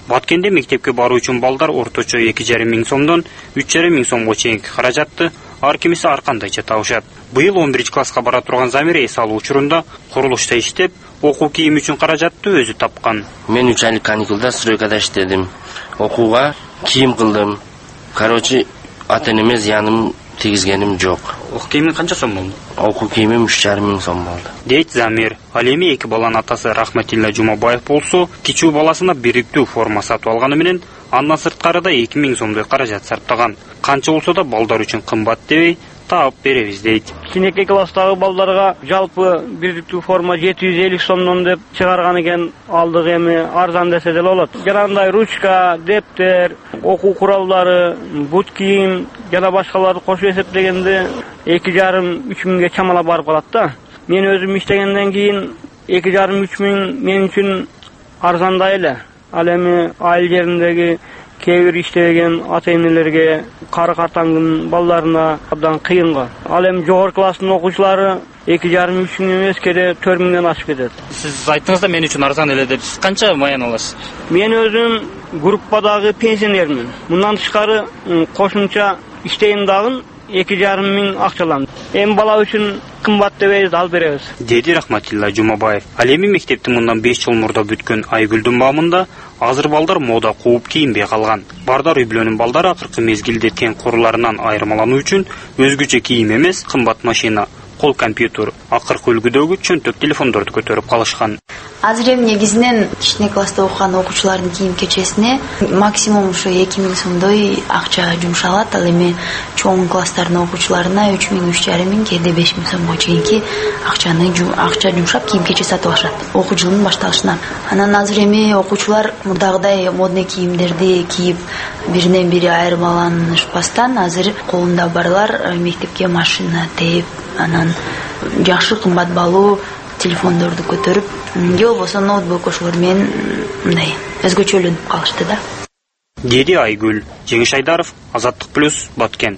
Баткенде мектепке баруу үчүн балдар орточо эки жарым миң сомдон үч жарым миң сомго чейинки каражатты ар кимиси ар кандайча табышат. Быйыл он биринчи класска бара турган Замира эс алуу учурунда курулушта иштеп, окуу кийим үчүн каражатты өзү тапкан. Мен үч айлык каникулда стройкада иштедим. Окууга кийим кылдым. Короче, ата-энеме зыяным тийгизгеним жок. Окуу кийимин канча сом болду? Окуу кийимим үч жарым миң сом болду. Дейт Замир. Ал эми эки баланын атасы Рахматилла Жумабаев болсо, кичүү баласына бириктүү форма сатып алганы менен андан сырткары да эки миң сомдой каражат сарптаган. Канча болсо да балдар үчүн кымбат дебей таап беребиз дейт. Кичинекей класстагы балдарга жалпы бириктүү форма жети жүз элүү сомдон деп чыгарган экен, алдык эми арзан десе деле болот. Жанагындай ручка, дептер, окуу куралдары, бут кийим жана башкаларды кошуп эсептегенде эки жарым үч миңге чамалап барып калат да. Мен өзүм иштегенден кийин эки жарым үч миң мен үчүн арзандай эле. Ал эми айыл жериндеги кээ бир иштеген ата-энелерге, кары картаңдын балдарына абдан кыйын го. Ал эми жогорку класстын окуучулары эки жарым үч миң эмес, кээде төрт миңден ашып кетет. Сиз айттыңыз да мен үчүн арзан эле деп. Сиз канча маян аласыз? Мен өзүм группадагы пенсионермин. Мындан тышкары кошумча иштейин дагы эки жарым миң акча алам. Эми бала үчүн кымбат дебейбиз, ал беребиз. Деди Рахматилла Жумабаев. Ал эми мектептин мындан беш жыл мурда бүткөн Айгүлдүн баамында азыр балдар мода кууп кийинбей калган. Бардар үй бүлөнүн балдары акыркы мезгилде тең куруларынан айырмалануу үчүн өзгөчө кийим эмес, кымбат машина, кол компьютер, акыркы үлгүдөгү чөнтөк телефондорду көтөрүп калышкан. Азыр эми негизинен кичине класста окуган окуучулардын кийим кечесине максимум ушу эки миң сомдой акча жумшалат. Ал эми чоң класстардын окуучуларына үч миң, үч жарым миң, кээде беш миң сомго чейинки акчаны акча жумшап кийим кече сатып алышат окуу жылынын башталышынан. Анан азыр эми окуучулар мурдагыдай модный кийимдерди кийип биринен бири айырмаланышпастан азыр колунда барлар мектепке машина тээп, анан жакшы кымбат баалуу телефондорду көтөрүп, же болбосо ноутбук ошолор менен мындай өзгөчөлөнүп калышты да. Деди Айгүл. Жеңиш Айдаров, Азаттык плюс, Баткен.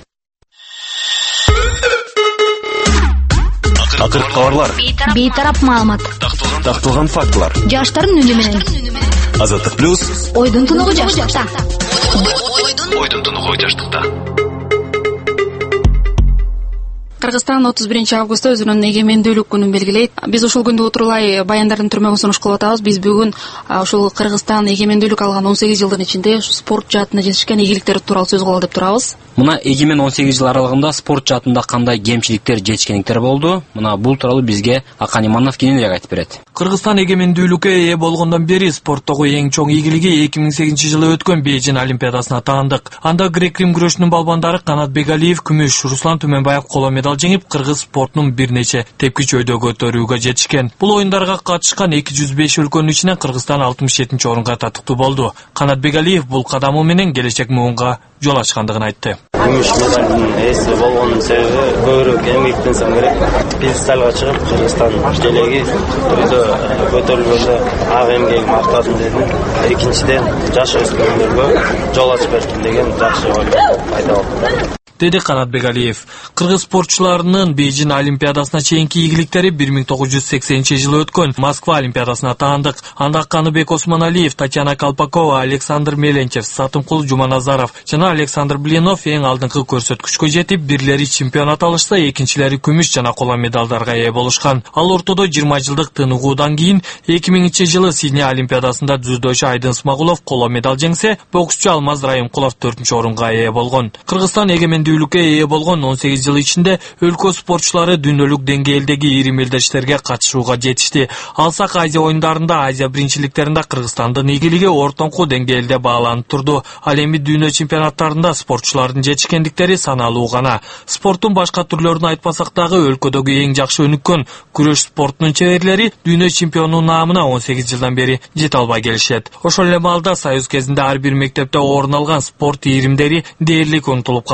Акыркы кабарлар. Бейтарап маалымат. Такталган фактылар. Жаштардын үнү менен. Азаттык плюс. Ойдун тунугу жаштыкта. Ойдун тунугу жаштыкта. Кыргызстан отуз биринчи августта өзүнүн эгемендүүлүк күнүн белгилейт. Биз ушул күндү утурлай баяндардын түрмөгүн сунуш кылып атабыз. Биз бүгүн ушул Кыргызстан эгемендүүлүк алган он сегиз жылдын ичинде спорт жаатында жетишкен ийгиликтер тууралуу сөз кылалы деп турабыз. Мына эгемен он сегиз жыл аралыгында спорт жаатында кандай кемчиликтер, жетишкендиктер болду? Мына бул тууралуу бизге Акан Иманов кененирээк айтып берет. Кыргызстан эгемендүүлүккө ээ болгондон бери спорттогу эң чоң ийгилиги эки миң сегизинчи жылы өткөн Бейжин Олимпиадасына таандык. Анда грек-рим күрөшүнүн балбандары Канат Бегалиев күмүш, Руслан Түмөнбаев коло медаль жеңип, кыргыз спортунун бир нече тепкич өйдө көтөрүүгө жетишкен. Бул оюндарга катышкан эки жүз беш өлкөнүн ичинен Кыргызстан алтымыш жетинчи орунга татыктуу болду. Канат Бегалиев бул кадамы менен келечек муунга жол ачкандыгын айтты. Күмүш медалдын ээси болгонун себеби көбүрөөк эмгектенсем сам керек. Пьедесталга чыгып Кыргызстан желеги өйдө көтөрүлгөндө ак эмгегим актадым дедим. Экинчиден жаш өспүрүмдөргө жол ачып бердим деген жакшы ой пайда болду. Деди Канат Бегалиев. Кыргыз спортчуларынын Бейжин Олимпиадасына чейинки ийгиликтери бир миң тогуз жүз сексенинчи жылы өткөн Москва Олимпиадасына таандык. Анда Каныбек Осмоналиев, Татьяна Колпакова, Александр Меленчев, Сатымкул Жуманазаров жана Александр Блинов эң алдыңкы көрсөткүчкө жетип, бирлери чемпионат алышса, экинчилери күмүш жана коло медалдарга ээ болушкан. Ал ортодо жыйырма жылдык тыныгуудан кийин эки миңинчи жылы Сидней Олимпиадасында дзюдочу Айдын Смагулов коло медаль жеңсе, боксчу Алмаз Райымкулов төртүнчү орунга ээ болгон. Кыргызстан эгемендүүлүккө ээ болгон он сегиз жыл ичинде өлкө спортчулары дүйнөлүк деңгээлдеги ири мелдештерге катышууга жетишти. Алсак Азия оюндарында, Азия биринчиликтеринде Кыргызстандын ийгилиги ортоңку деңгээлде бааланып турду. Ал эми дүйнө чемпионаттарында спортчулардын жетишкендиктери саналуу гана. Спорттун башка түрлөрүн айтпасак дагы өлкөдөгү эң жакшы өнүккөн күрөш спортунун чеберлери дүйнө чемпиону наамына он сегиз жылдан бери жете албай келишет. Ошол эле маалда Союз кезинде ар бир мектепте орун алган спорт ийримдери дээрлик унутулуп калган.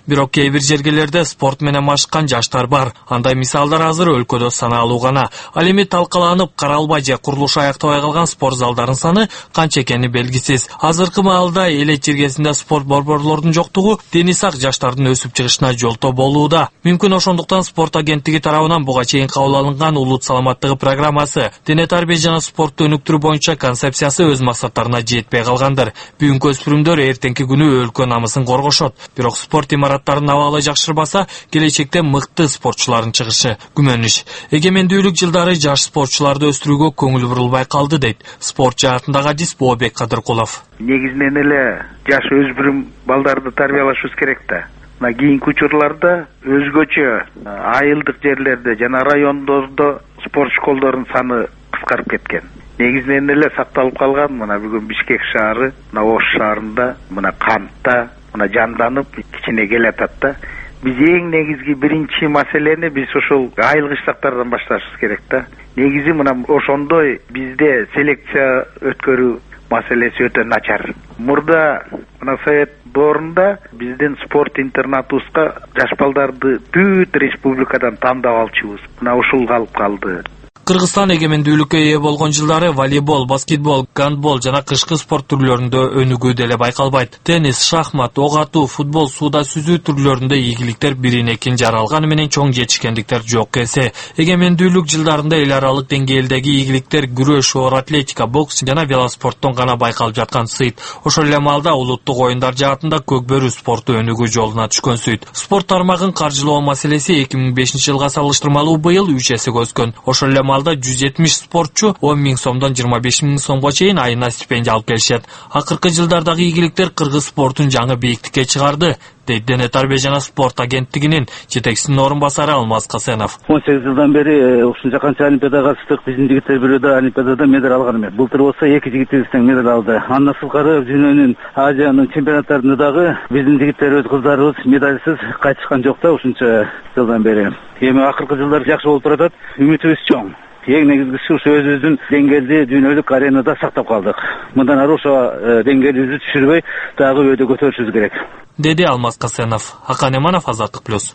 Бирок кээ бир жергелерде спорт менен машыккан жаштар бар. Андай мисалдар азыр өлкөдө санаалуу гана. Ал эми талкаланып каралбай же курулушу аяктабай калган спорт залдардын саны канча экени белгисиз. Азыркы маалда элет жергесинде спорт борборлордун жоктугу дени сак жаштардын өсүп чыгышына жолтоо болууда. Мүмкүн ошондуктан спорт агенттиги тарабынан буга чейин кабыл алынган улут саламаттыгы программасы, дене тарбия жана спортту өнүктүрүү боюнча концепциясы өз максаттарына жетпей калгандыр. Бүгүнкү өспүрүмдөр эртеңки күнү өлкө намысын коргошот. Бирок спорт имараттарын абалы жакшырбаса, келечекте мыкты спортчулардын чыгышы күмөн иш. Эгемендүүлүк жылдары жаш спортчуларды өстүрүүгө көңүл бурулбай калды дейт спорт жаатындагы адис Бообек Кадыркулов. Негизинен эле жаш өспүрүм балдарды тарбиялашыбыз керек да. Мына кийинки учурларда өзгөчө айылдык жерлерде жана райондордо спорт школдорунун саны кыскарып кеткен. Негизинен эле сакталып калган мына бүгүн Бишкек шаары, мына Ош шаарында, мына Кантта, мына жанданып кичине келатат да. Биз эң негизги биринчи маселени биз ошол айыл кыштактардан башташыбыз керек да. Негизи мына ошондой бизде селекция өткөрүү маселеси өтө начар. Мурда мына Совет доорунда биздин спорт интернатыбызга жаш балдарды бүт республикадан тандап алчубуз. Мына ушул калып калды. Кыргызстан эгемендүүлүккө ээ болгон жылдары волейбол, баскетбол, гандбол жана кышкы спорт түрлөрүндө өнүгүү деле байкалбайт. Теннис, шахмат, ок атуу, футбол, сууда сүзүү түрлөрүндө ийгиликтер бирин экин жаралганы менен чоң жетишкендиктер жок эсе. Эгемендүүлүк жылдарында эл аралык деңгээлдеги ийгиликтер күрөш, оор атлетика, бокс жана велоспорттон гана байкалып жаткан сыйт. Ошол эле маалда улуттук оюндар жаатында көкбөрү спорту өнүгүү жолуна түшкөн сүйт. Спорт тармагын каржылоо маселеси эки миң бешинчи жылга салыштырмалуу быйыл үч эсеге өскөн. Ошол эле маалда жүз жетимиш спортчу он миң сомдон жыйырма беш миң сомго чейин айына стипендия алып келишет. Акыркы жылдардагы ийгиликтер кыргыз спортун жаңы бийиктикке чыгарды, дейт дене тарбия жана спорт агенттигинин жетекчисинин орун басары Алмаз Касенов. он сегиз жылдан бери ушунча канча олимпиадага катыштык. Биздин жигиттер бирөөдө олимпиадада медаль алган эмес. Былтыр болсо эки жигитибиз тең медаль алды. Андан сырткары дүйнөнүн Азиянын чемпионаттарында дагы биздин жигиттерибиз, кыздарыбыз медальсыз кайтышкан жок да ушунча жылдан бери. Эми акыркы жылдар жакшы болуп турат. Үмүтүбүз чоң. Эң негизгиси ушу өзүбүздүн деңгээлди дүйнөлүк аренада сактап калдык. Мындан ары ошо деңгээлибизди түшүрбөй дагы өйдө көтөрүшүбүз керек, деди Алмаз Касенов. Акан Эманов, Азаттык плюс.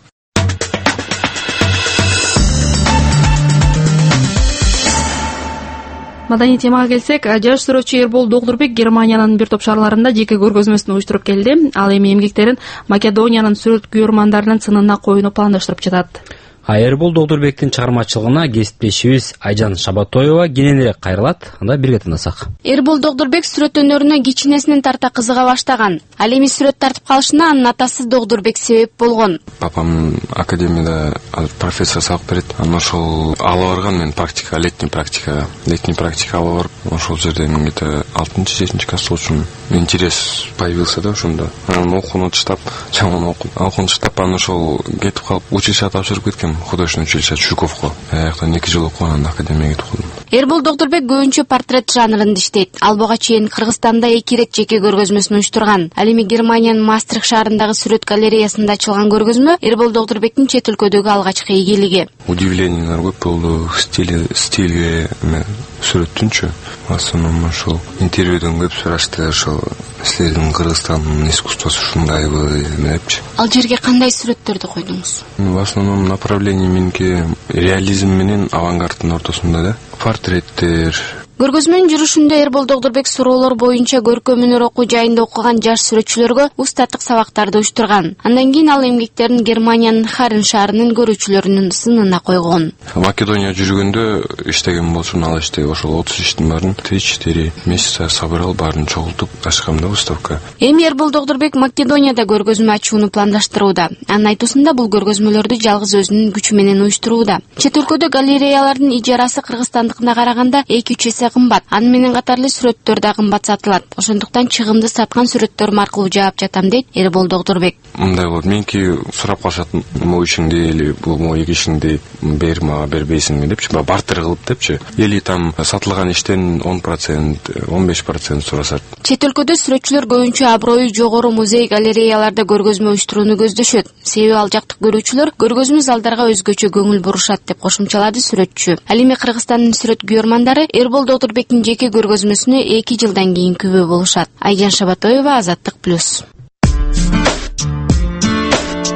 Маданий темага келсек, жаш сүрөтчү Эрбол Догдурбек Германиянын бир топ шаарларында жеке көргөзмөсүн уюштуруп келди. Ал эми эмгектерин Македониянын сүрөт күйөрмандарынын сынына коюуну пландаштырып жатат. А Эрбол Догдурбектин чыгармачылыгына кесиптешибиз Айжан Шабатоева кененирээк кайрылат. Анда бирге тыңдасак. Эрбол Догдурбек сүрөт өнөрүнө кичинесинен тарта кызыга баштаган. Ал эми сүрөт тартып калышына анын атасы Догдурбек себеп болгон. Папам академияда профессор сабак берет. Анан ошол ала барган, мен практика, летний практика, летний практика ала барып, ошол жерде мен где-то алтынчы жетинчи класста учум. Интерес появился да ошондо. Анан окууну таштап, жаман окуп, окууну таштап, анан ошол кетип калып, училище тапшырып кеткем. Художественное училище Чуковко. Аяктан эки жыл окуган, анан академияга кетип калдым. Эрбол Догдурбек көбүнчө портрет жанрында иштейт. Ал буга чейин Кыргызстанда эки ирет жеке көргөзмөсүн уюштурган. Ал эми Германиянын Мастрих шаарындагы сүрөт галереясында ачылган көргөзмө Эрбол Догдурбектин чет өлкөдөгү алгачкы ийгилиги. Удивлениялар көп болду. Стиль, стилге сүрөттүнчү. В основном ошол интервьюдон көп сурашты, ошол силердин Кыргызстандын искусствосу ушундайбы депчи. Ал жерге кандай сүрөттөрдү койдуңуз? В основном направление меники реализм менен авангарддын ортосунда да. Портреттер. Көргөзмөнүн жүрүшүндө Эрбол Догдурбек суроолор боюнча көркөм өнөр окуу жайында окуган жаш сүрөтчүлөргө устаттык сабактарды уюштурган. Андан кийин ал эмгектерин Германиянын Харин шаарынын көрүүчүлөрүнүн сынына койгон. Македония жүргөндө иштеген болчумун, ал иште ошол отуз иштин баарын три-четыре месяца собрал, баарын чогултуп ачкам да выставка. Эми Эрбол Догдурбек Македонияда көргөзмө ачууну пландаштырууда. Анын айтуусунда бул көргөзмөлөрдү жалгыз өзүнүн күчү менен уюштурууда. Чет өлкөдө галереялардын ижарасы кыргызстандыкына караганда эки-үч эсе кымбат. Аны менен катарлы сүрөттөр да кымбат сатылат. Ошондуктан чыгымды саткан сүрөттөрүм аркылуу жаап жатам, дейт Эрбол Догдурбек. Мындай болот, меники сурап калышат, могу ишиңди или бул могу эки ишиңди бер, мага бербейсиңби депчи, бартер кылып депчи. Или там сатылган иштен он процент, он беш процент сурашат. Чет өлкөдө сүрөтчүлөр көбүнчө аброю жогору музей галереяларда көргөзмө уюштурууну көздөшөт. Себеби ал жактык көрүүчүлөр көргөзмө залдарга өзгөчө көңүл бурушат, деп кошумчалады сүрөтчү. Ал эми Кыргызстандын сүрөт күйөрмандары Эрбол Догдурбектин жеке көргөзмөсүнө эки жылдан кийин күбө болушат. Айжан Шабатоева, Азаттык плюс.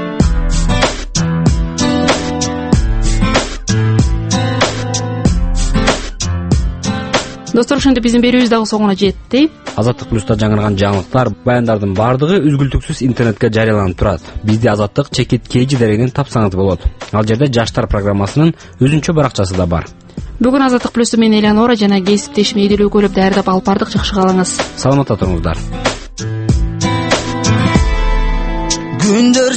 достор, ошентип биздин берүүбүз дагы соңуна жетти. Азаттык плюста жаңырган жаңылыктар, баяндардын баардыгы үзгүлтүксүз интернетке жарыяланып турат. Бизди Азаттык чекит kg дерегинен тапсаңыз болот. Ал жерде жаштар программасынын өзүнчө баракчасы да бар. Бүгүн Азаттык плюсту мен Элеонора жана кесиптешим Эдил Өкөлөп даярдап алып бардык. Жакшы калыңыз. Саламатта туруңуздар. Күндөр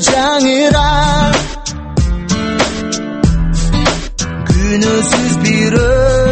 жаңыра, күнөсүз бир